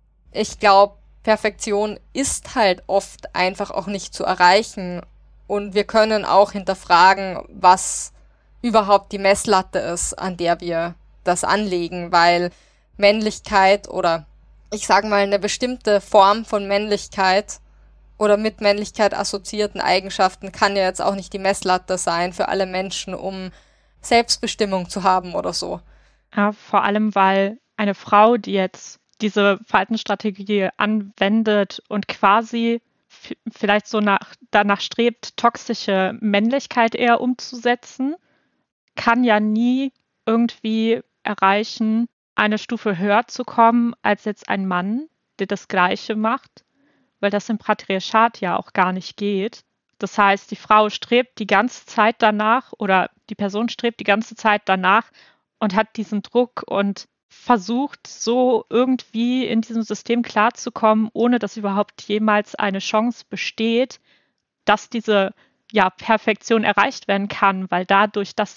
ich glaube, Perfektion ist halt oft einfach auch nicht zu erreichen und wir können auch hinterfragen, was überhaupt die Messlatte ist, an der wir das anlegen, weil Männlichkeit oder ich sage mal eine bestimmte Form von Männlichkeit oder mit Männlichkeit assoziierten Eigenschaften kann ja jetzt auch nicht die Messlatte sein für alle Menschen, um Selbstbestimmung zu haben oder so. Ja, vor allem, weil eine Frau, die jetzt diese Verhaltensstrategie anwendet und quasi vielleicht so danach strebt, toxische Männlichkeit eher umzusetzen, kann ja nie irgendwie erreichen, eine Stufe höher zu kommen als jetzt ein Mann, der das Gleiche macht, weil das im Patriarchat ja auch gar nicht geht. Das heißt, die Frau strebt die ganze Zeit danach oder die Person strebt die ganze Zeit danach und hat diesen Druck und versucht so irgendwie in diesem System klarzukommen, ohne dass überhaupt jemals eine Chance besteht, dass diese Perfektion erreicht werden kann, weil dadurch, dass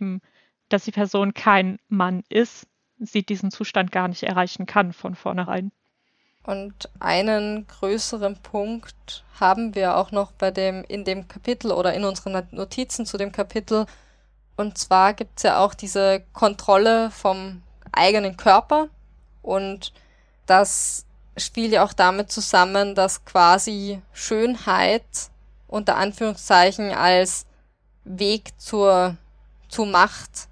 die Person kein Mann ist, sie diesen Zustand gar nicht erreichen kann von vornherein. Und einen größeren Punkt haben wir auch noch in dem Kapitel oder in unseren Notizen zu dem Kapitel. Und zwar gibt es ja auch diese Kontrolle vom eigenen Körper. Und das spielt ja auch damit zusammen, dass quasi Schönheit unter Anführungszeichen als Weg zur Macht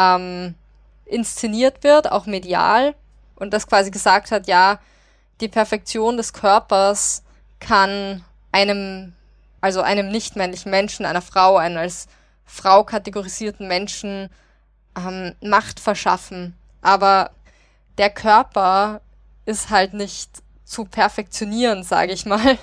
inszeniert wird, auch medial. Und das quasi gesagt hat, ja, die Perfektion des Körpers kann einem nicht-männlichen Menschen, einer Frau, einen als Frau kategorisierten Menschen Macht verschaffen. Aber der Körper ist halt nicht zu perfektionieren, sage ich mal.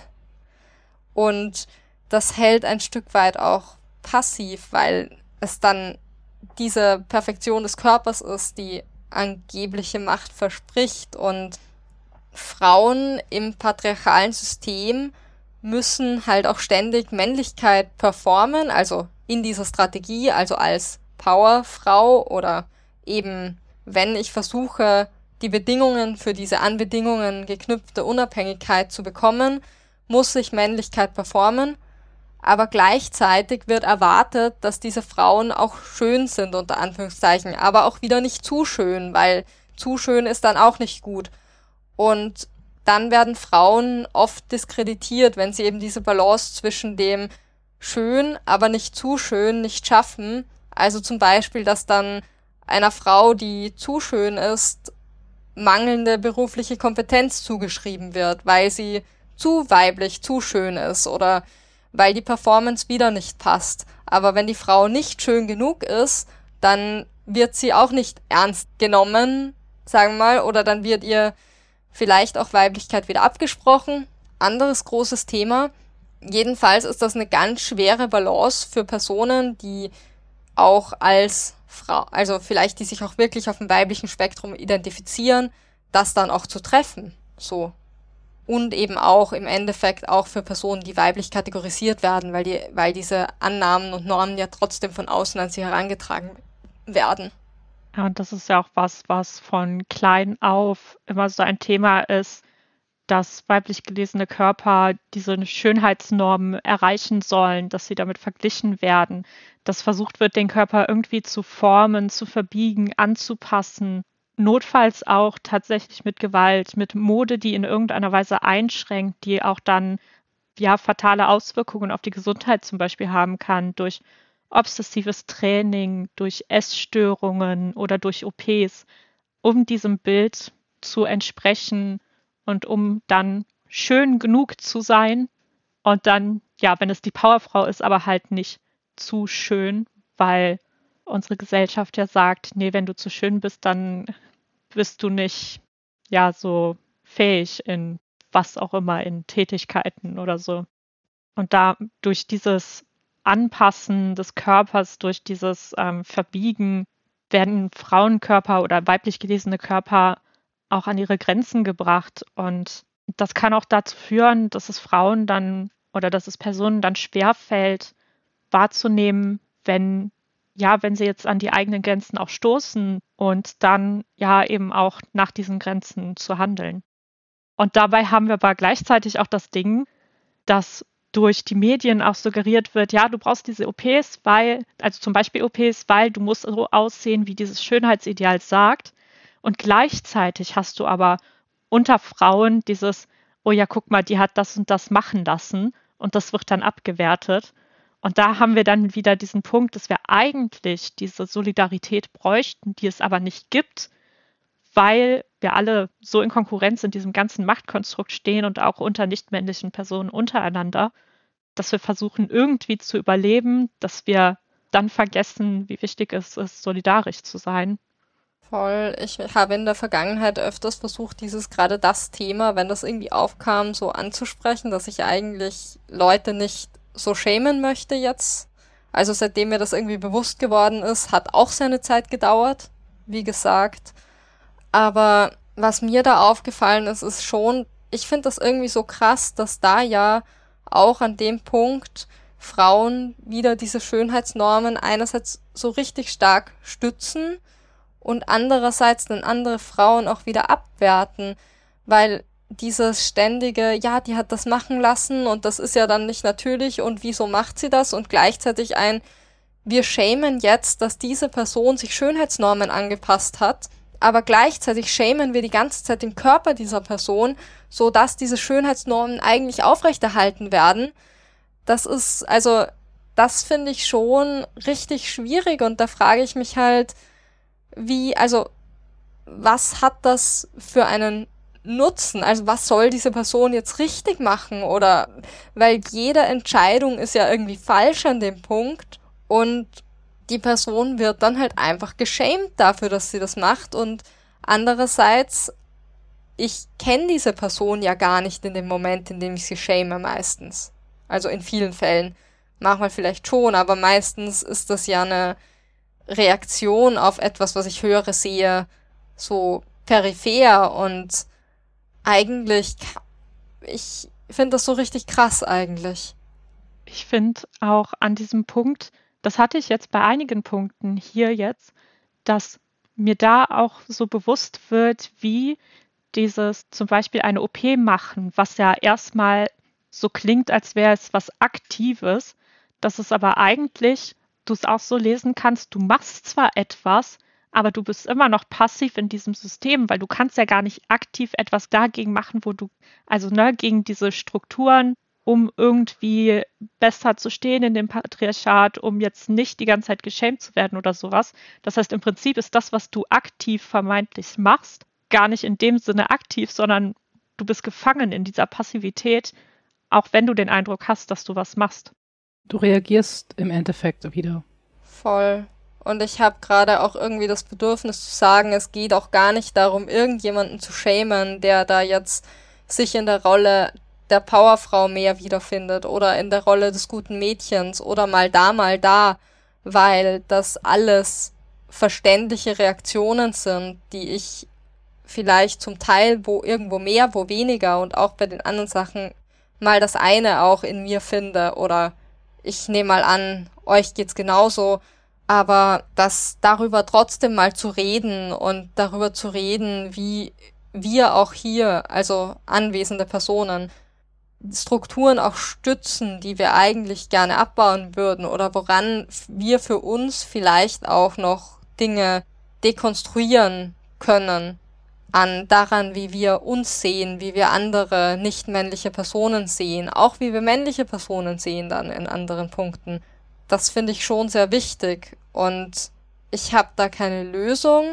Und das hält ein Stück weit auch passiv, weil es dann diese Perfektion des Körpers ist, die angebliche Macht verspricht. Und Frauen im patriarchalen System müssen halt auch ständig Männlichkeit performen, also in dieser Strategie, also als Powerfrau oder eben, wenn ich versuche, die Bedingungen für diese an Bedingungen geknüpfte Unabhängigkeit zu bekommen, muss ich Männlichkeit performen, aber gleichzeitig wird erwartet, dass diese Frauen auch schön sind, unter Anführungszeichen, aber auch wieder nicht zu schön, weil zu schön ist dann auch nicht gut. Und dann werden Frauen oft diskreditiert, wenn sie eben diese Balance zwischen dem schön, aber nicht zu schön nicht schaffen. Also zum Beispiel, dass dann einer Frau, die zu schön ist, mangelnde berufliche Kompetenz zugeschrieben wird, weil sie zu weiblich, zu schön ist oder weil die Performance wieder nicht passt. Aber wenn die Frau nicht schön genug ist, dann wird sie auch nicht ernst genommen, sagen wir mal, oder dann wird ihr vielleicht auch Weiblichkeit wieder abgesprochen. Anderes großes Thema. Jedenfalls ist das eine ganz schwere Balance für Personen, die auch als Frau, also vielleicht die sich auch wirklich auf dem weiblichen Spektrum identifizieren, das dann auch zu treffen, so. Und eben auch im Endeffekt auch für Personen, die weiblich kategorisiert werden, weil diese Annahmen und Normen ja trotzdem von außen an sie herangetragen werden. Ja, und das ist ja auch was von klein auf immer so ein Thema ist, dass weiblich gelesene Körper diese Schönheitsnormen erreichen sollen, dass sie damit verglichen werden, dass versucht wird, den Körper irgendwie zu formen, zu verbiegen, anzupassen, notfalls auch tatsächlich mit Gewalt, mit Mode, die in irgendeiner Weise einschränkt, die auch dann fatale Auswirkungen auf die Gesundheit zum Beispiel haben kann, durch obsessives Training, durch Essstörungen oder durch OPs, um diesem Bild zu entsprechen und um dann schön genug zu sein und dann, wenn es die Powerfrau ist, aber halt nicht zu schön, weil unsere Gesellschaft ja sagt, nee, wenn du zu schön bist, dann bist du nicht, so fähig in was auch immer, in Tätigkeiten oder so. Und da durch dieses Anpassen des Körpers, durch dieses Verbiegen, werden Frauenkörper oder weiblich gelesene Körper auch an ihre Grenzen gebracht. Und das kann auch dazu führen, dass es Frauen dann oder dass es Personen dann schwerfällt, wahrzunehmen, wenn sie jetzt an die eigenen Grenzen auch stoßen und dann eben auch nach diesen Grenzen zu handeln. Und dabei haben wir aber gleichzeitig auch das Ding, dass durch die Medien auch suggeriert wird, du brauchst diese OPs, also zum Beispiel OPs, weil du musst so aussehen, wie dieses Schönheitsideal sagt. Und gleichzeitig hast du aber unter Frauen dieses, oh ja, guck mal, die hat das und das machen lassen und das wird dann abgewertet. Und da haben wir dann wieder diesen Punkt, dass wir eigentlich diese Solidarität bräuchten, die es aber nicht gibt, weil wir alle so in Konkurrenz in diesem ganzen Machtkonstrukt stehen und auch unter nichtmännlichen Personen untereinander, dass wir versuchen, irgendwie zu überleben, dass wir dann vergessen, wie wichtig es ist, solidarisch zu sein. Voll. Ich habe in der Vergangenheit öfters versucht, gerade das Thema, wenn das irgendwie aufkam, so anzusprechen, dass ich eigentlich Leute nicht so schämen möchte jetzt. Also seitdem mir das irgendwie bewusst geworden ist, hat auch seine Zeit gedauert, wie gesagt. Aber was mir da aufgefallen ist, ist schon, ich finde das irgendwie so krass, dass da ja auch an dem Punkt Frauen wieder diese Schönheitsnormen einerseits so richtig stark stützen und andererseits dann andere Frauen auch wieder abwerten, weil dieses ständige, die hat das machen lassen und das ist ja dann nicht natürlich und wieso macht sie das und gleichzeitig wir schämen jetzt, dass diese Person sich Schönheitsnormen angepasst hat, aber gleichzeitig schämen wir die ganze Zeit den Körper dieser Person, so dass diese Schönheitsnormen eigentlich aufrechterhalten werden. Das finde ich schon richtig schwierig und da frage ich mich halt, was hat das für einen Nutzen? Also was soll diese Person jetzt richtig machen? Oder, weil jede Entscheidung ist ja irgendwie falsch an dem Punkt und die Person wird dann halt einfach geschämt dafür, dass sie das macht und andererseits, ich kenne diese Person ja gar nicht in dem Moment, in dem ich sie schäme meistens. Also in vielen Fällen. Manchmal vielleicht schon, aber meistens ist das ja eine Reaktion auf etwas, was ich höre, sehe, so peripher und eigentlich, ich finde das so richtig krass eigentlich. Ich finde auch an diesem Punkt, das hatte ich jetzt bei einigen Punkten hier jetzt, dass mir da auch so bewusst wird, wie dieses zum Beispiel eine OP machen, was ja erstmal so klingt, als wäre es was Aktives, dass es aber eigentlich, du es auch so lesen kannst, du machst zwar etwas, aber du bist immer noch passiv in diesem System, weil du kannst ja gar nicht aktiv etwas dagegen machen, gegen diese Strukturen, um irgendwie besser zu stehen in dem Patriarchat, um jetzt nicht die ganze Zeit geschämt zu werden oder sowas. Das heißt, im Prinzip ist das, was du aktiv vermeintlich machst, gar nicht in dem Sinne aktiv, sondern du bist gefangen in dieser Passivität, auch wenn du den Eindruck hast, dass du was machst. Du reagierst im Endeffekt wieder. Voll. Und ich habe gerade auch irgendwie das Bedürfnis zu sagen, es geht auch gar nicht darum, irgendjemanden zu schämen, der da jetzt sich in der Rolle der Powerfrau mehr wiederfindet oder in der Rolle des guten Mädchens oder mal da, weil das alles verständliche Reaktionen sind, die ich vielleicht zum Teil wo irgendwo mehr, wo weniger und auch bei den anderen Sachen mal das eine auch in mir finde oder ich nehme mal an, euch geht's genauso, aber das darüber trotzdem mal zu reden und darüber zu reden, wie wir auch hier, also anwesende Personen, Strukturen auch stützen, die wir eigentlich gerne abbauen würden oder woran wir für uns vielleicht auch noch Dinge dekonstruieren können, daran, wie wir uns sehen, wie wir andere nicht-männliche Personen sehen, auch wie wir männliche Personen sehen dann in anderen Punkten. Das finde ich schon sehr wichtig und ich habe da keine Lösung,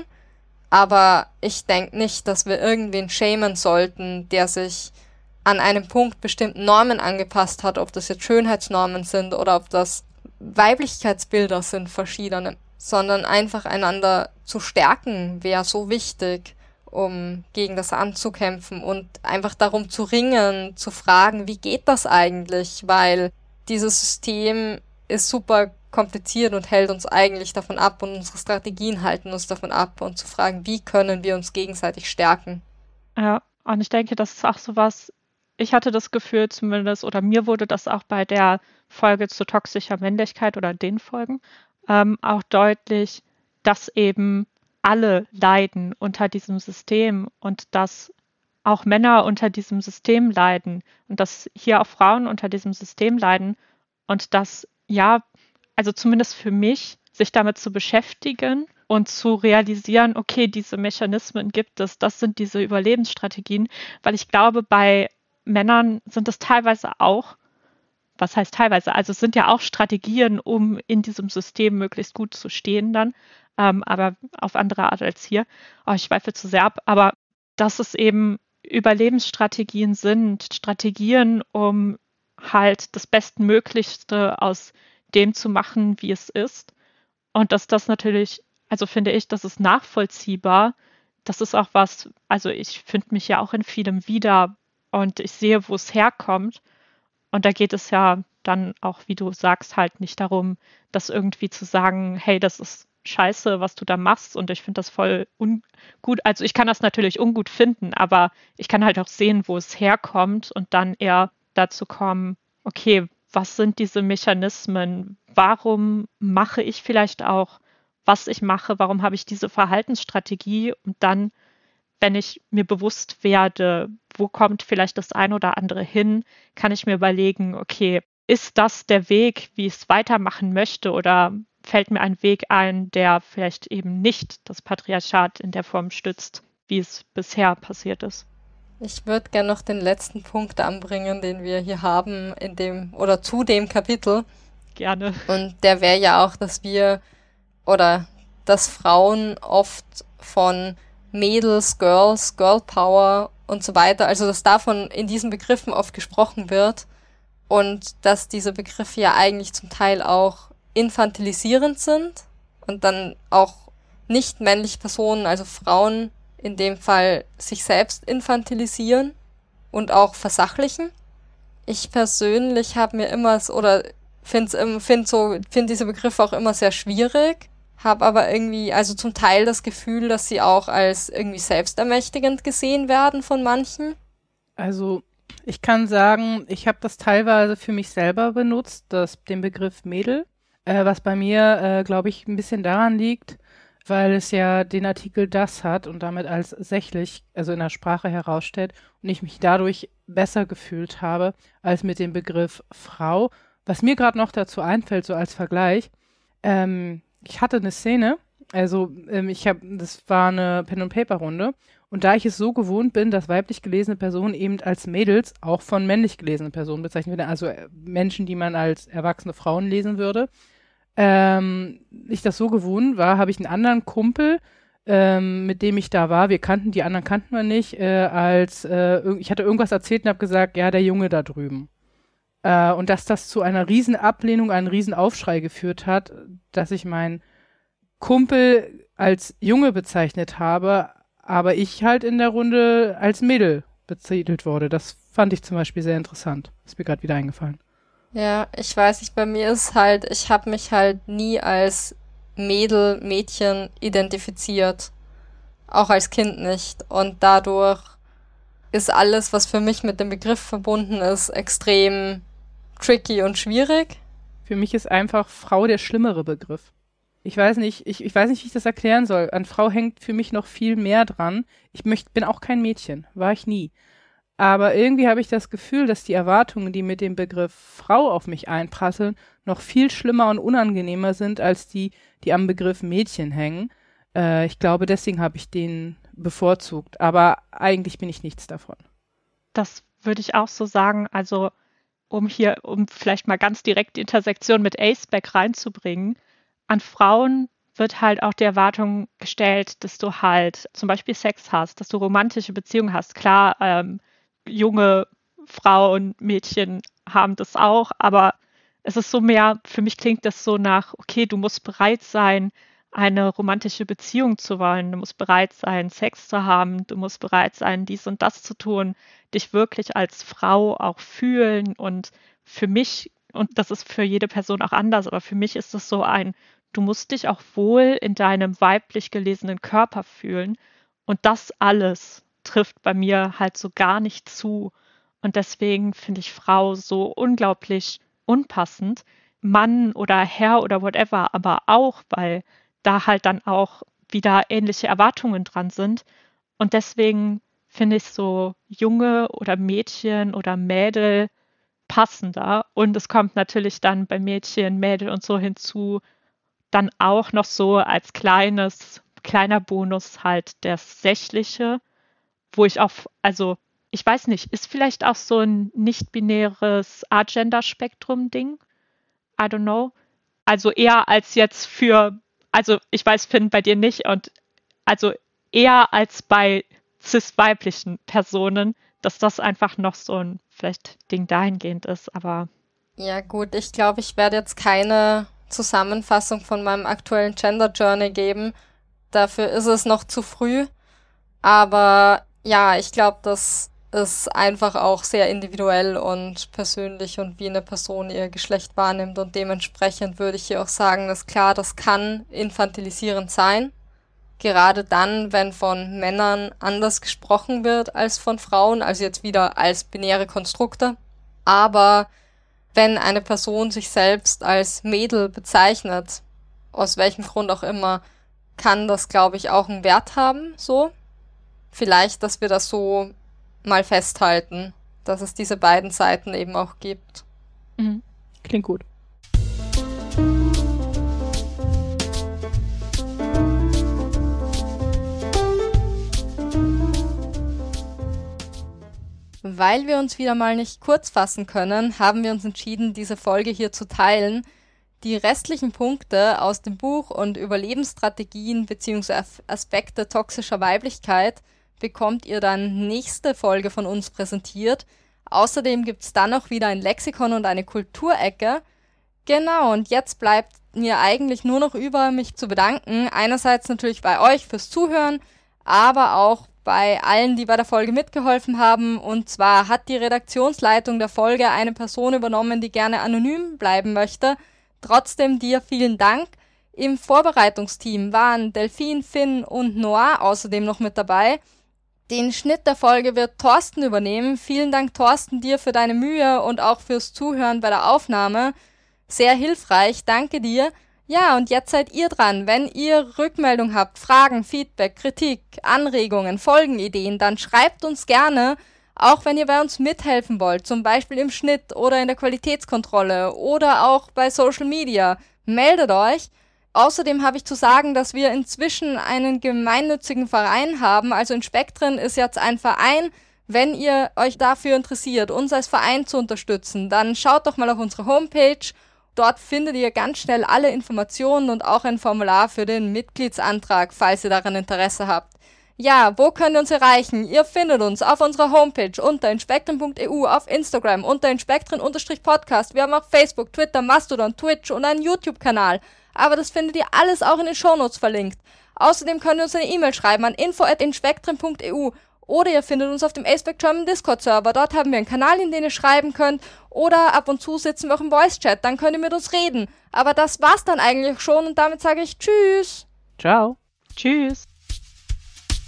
aber ich denke nicht, dass wir irgendwen schämen sollten, der sich an einem Punkt bestimmten Normen angepasst hat, ob das jetzt Schönheitsnormen sind oder ob das Weiblichkeitsbilder sind, verschiedene, sondern einfach einander zu stärken wäre so wichtig, um gegen das anzukämpfen und einfach darum zu ringen, zu fragen, wie geht das eigentlich, weil dieses System ist super kompliziert und hält uns eigentlich davon ab und unsere Strategien halten uns davon ab und zu fragen, wie können wir uns gegenseitig stärken. Ja, und ich denke, das ist auch sowas, ich hatte das Gefühl zumindest, oder mir wurde das auch bei der Folge zu toxischer Männlichkeit oder den Folgen auch deutlich, dass eben alle leiden unter diesem System und dass auch Männer unter diesem System leiden und dass hier auch Frauen unter diesem System leiden und dass, ja, also zumindest für mich, sich damit zu beschäftigen und zu realisieren, okay, diese Mechanismen gibt es, das sind diese Überlebensstrategien, weil ich glaube, bei Männern sind es teilweise auch, was heißt teilweise, also es sind ja auch Strategien, um in diesem System möglichst gut zu stehen dann, aber auf andere Art als hier. Oh, ich schweife zu sehr ab, aber dass es eben Überlebensstrategien sind, Strategien, um halt das Bestmöglichste aus dem zu machen, wie es ist. Und dass das natürlich, also finde ich, das ist nachvollziehbar. Das ist auch was, also ich finde mich ja auch in vielem wieder und ich sehe, wo es herkommt. Und da geht es ja dann auch, wie du sagst, halt nicht darum, das irgendwie zu sagen, hey, das ist scheiße, was du da machst und ich finde das voll ungut. Also ich kann das natürlich ungut finden, aber ich kann halt auch sehen, wo es herkommt und dann eher dazu kommen, okay, was sind diese Mechanismen? Warum mache ich vielleicht auch, was ich mache? Warum habe ich diese Verhaltensstrategie? Und dann, wenn ich mir bewusst werde, wo kommt vielleicht das ein oder andere hin, kann ich mir überlegen, okay, ist das der Weg, wie ich es weitermachen möchte oder fällt mir ein Weg ein, der vielleicht eben nicht das Patriarchat in der Form stützt, wie es bisher passiert ist? Ich würde gerne noch den letzten Punkt anbringen, den wir hier haben in dem oder zu dem Kapitel. Gerne. Und der wäre ja auch, dass wir oder dass Frauen oft von Mädels, Girls, Girl Power und so weiter, also dass davon in diesen Begriffen oft gesprochen wird und dass diese Begriffe ja eigentlich zum Teil auch infantilisierend sind und dann auch nicht männliche Personen, also Frauen in dem Fall sich selbst infantilisieren und auch versachlichen. Ich persönlich habe mir immer oder finde diese Begriffe auch immer sehr schwierig, habe aber irgendwie also zum Teil das Gefühl, dass sie auch als irgendwie selbstermächtigend gesehen werden von manchen. Also ich kann sagen, ich habe das teilweise für mich selber benutzt, den Begriff Mädel, was bei mir, glaube ich, ein bisschen daran liegt, weil es ja den Artikel das hat und damit als sächlich, also in der Sprache herausstellt und ich mich dadurch besser gefühlt habe als mit dem Begriff Frau. Was mir gerade noch dazu einfällt, so als Vergleich, ich hatte eine Szene, also das war eine Pen-and-Paper-Runde und da ich es so gewohnt bin, dass weiblich gelesene Personen eben als Mädels auch von männlich gelesenen Personen bezeichnet werden, also Menschen, die man als erwachsene Frauen lesen würde, ich das so gewohnt war, habe ich einen anderen Kumpel, mit dem ich da war, die anderen kannten wir nicht, ich hatte irgendwas erzählt und habe gesagt, ja, der Junge da drüben. Und dass das zu einer riesen Ablehnung, einem riesen Aufschrei geführt hat, dass ich meinen Kumpel als Junge bezeichnet habe, aber ich halt in der Runde als Mädel betitelt wurde. Das fand ich zum Beispiel sehr interessant. Ist mir gerade wieder eingefallen. Ja, ich weiß nicht, bei mir ist halt, ich habe mich halt nie als Mädchen identifiziert. auch als Kind nicht. Und dadurch ist alles, was für mich mit dem Begriff verbunden ist, extrem tricky und schwierig. Für mich ist einfach Frau der schlimmere Begriff. Ich weiß nicht, wie ich das erklären soll. An Frau hängt für mich noch viel mehr dran. Bin auch kein Mädchen, war ich nie. Aber irgendwie habe ich das Gefühl, dass die Erwartungen, die mit dem Begriff Frau auf mich einprasseln, noch viel schlimmer und unangenehmer sind, als die am Begriff Mädchen hängen. Ich glaube, deswegen habe ich den bevorzugt. Aber eigentlich bin ich nichts davon. Das würde ich auch so sagen. Also um vielleicht mal ganz direkt die Intersektion mit Aceback reinzubringen, an Frauen wird halt auch die Erwartung gestellt, dass du halt zum Beispiel Sex hast, dass du romantische Beziehungen hast. Klar, junge Frauen, Mädchen haben das auch, aber es ist so mehr, für mich klingt das so nach, okay, du musst bereit sein, eine romantische Beziehung zu wollen, du musst bereit sein, Sex zu haben, du musst bereit sein, dies und das zu tun, dich wirklich als Frau auch fühlen und für mich, und das ist für jede Person auch anders, aber für mich ist es so du musst dich auch wohl in deinem weiblich gelesenen Körper fühlen und das alles trifft bei mir halt so gar nicht zu und deswegen finde ich Frau so unglaublich unpassend, Mann oder Herr oder whatever, aber auch, weil da halt dann auch wieder ähnliche Erwartungen dran sind und deswegen finde ich so Junge oder Mädchen oder Mädel passender und es kommt natürlich dann bei Mädchen, Mädel und so hinzu, dann auch noch so als kleiner Bonus halt das Sächliche, wo ich auch, also ich weiß nicht, ist vielleicht auch so ein nicht-binäres Agender-Spektrum-Ding? I don't know. Also eher als jetzt also ich weiß, Finn, bei dir nicht und also eher als bei cis-weiblichen Personen, dass das einfach noch so ein vielleicht Ding dahingehend ist, aber... Ja gut, ich glaube, ich werde jetzt keine Zusammenfassung von meinem aktuellen Gender Journey geben. Dafür ist es noch zu früh. Aber ja, ich glaube, das ist einfach auch sehr individuell und persönlich und wie eine Person ihr Geschlecht wahrnimmt. Und dementsprechend würde ich hier auch sagen, dass klar, das kann infantilisierend sein. Gerade dann, wenn von Männern anders gesprochen wird als von Frauen, also jetzt wieder als binäre Konstrukte. Aber wenn eine Person sich selbst als Mädel bezeichnet, aus welchem Grund auch immer, kann das, glaube ich, auch einen Wert haben, so. Vielleicht, dass wir das so mal festhalten, dass es diese beiden Seiten eben auch gibt. Mhm. Klingt gut. Weil wir uns wieder mal nicht kurz fassen können, haben wir uns entschieden, diese Folge hier zu teilen. Die restlichen Punkte aus dem Buch und Überlebensstrategien bzw. Aspekte toxischer Weiblichkeit bekommt ihr dann nächste Folge von uns präsentiert. Außerdem gibt's dann auch wieder ein Lexikon und eine Kulturecke. Genau, und jetzt bleibt mir eigentlich nur noch über, mich zu bedanken. Einerseits natürlich bei euch fürs Zuhören, aber auch bei allen, die bei der Folge mitgeholfen haben. Und zwar hat die Redaktionsleitung der Folge eine Person übernommen, die gerne anonym bleiben möchte. Trotzdem dir vielen Dank. Im Vorbereitungsteam waren Delphine, Finn und Noah außerdem noch mit dabei. Den Schnitt der Folge wird Thorsten übernehmen. Vielen Dank, Thorsten, dir für deine Mühe und auch fürs Zuhören bei der Aufnahme. Sehr hilfreich, danke dir. Ja, und jetzt seid ihr dran. Wenn ihr Rückmeldung habt, Fragen, Feedback, Kritik, Anregungen, Folgenideen, dann schreibt uns gerne, auch wenn ihr bei uns mithelfen wollt, zum Beispiel im Schnitt oder in der Qualitätskontrolle oder auch bei Social Media. Meldet euch. Außerdem habe ich zu sagen, dass wir inzwischen einen gemeinnützigen Verein haben. Also Inspektren ist jetzt ein Verein. Wenn ihr euch dafür interessiert, uns als Verein zu unterstützen, dann schaut doch mal auf unsere Homepage. Dort findet ihr ganz schnell alle Informationen und auch ein Formular für den Mitgliedsantrag, falls ihr daran Interesse habt. Ja, wo könnt ihr uns erreichen? Ihr findet uns auf unserer Homepage unter inspektren.eu, auf Instagram unter inspektren_podcast. Wir haben auch Facebook, Twitter, Mastodon, Twitch und einen YouTube-Kanal. Aber das findet ihr alles auch in den Shownotes verlinkt. Außerdem könnt ihr uns eine E-Mail schreiben an info@inspektren.eu. Oder ihr findet uns auf dem Aceback German Discord-Server. Dort haben wir einen Kanal, in den ihr schreiben könnt. Oder ab und zu sitzen wir auch im Voice-Chat. Dann könnt ihr mit uns reden. Aber das war's dann eigentlich schon. Und damit sage ich Tschüss. Ciao. Tschüss.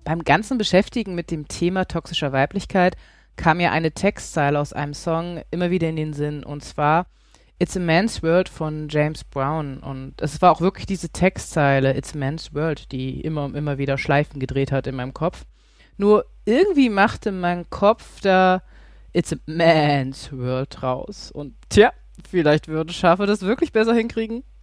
beim ganzen Beschäftigen mit dem Thema toxischer Weiblichkeit kam mir eine Textzeile aus einem Song immer wieder in den Sinn, und zwar It's a Man's World von James Brown. Und es war auch wirklich diese Textzeile, It's a Man's World, die immer und immer wieder Schleifen gedreht hat in meinem Kopf. Nur irgendwie machte mein Kopf da It's a Man's World raus. Und tja, vielleicht würden Schafe das wirklich besser hinkriegen.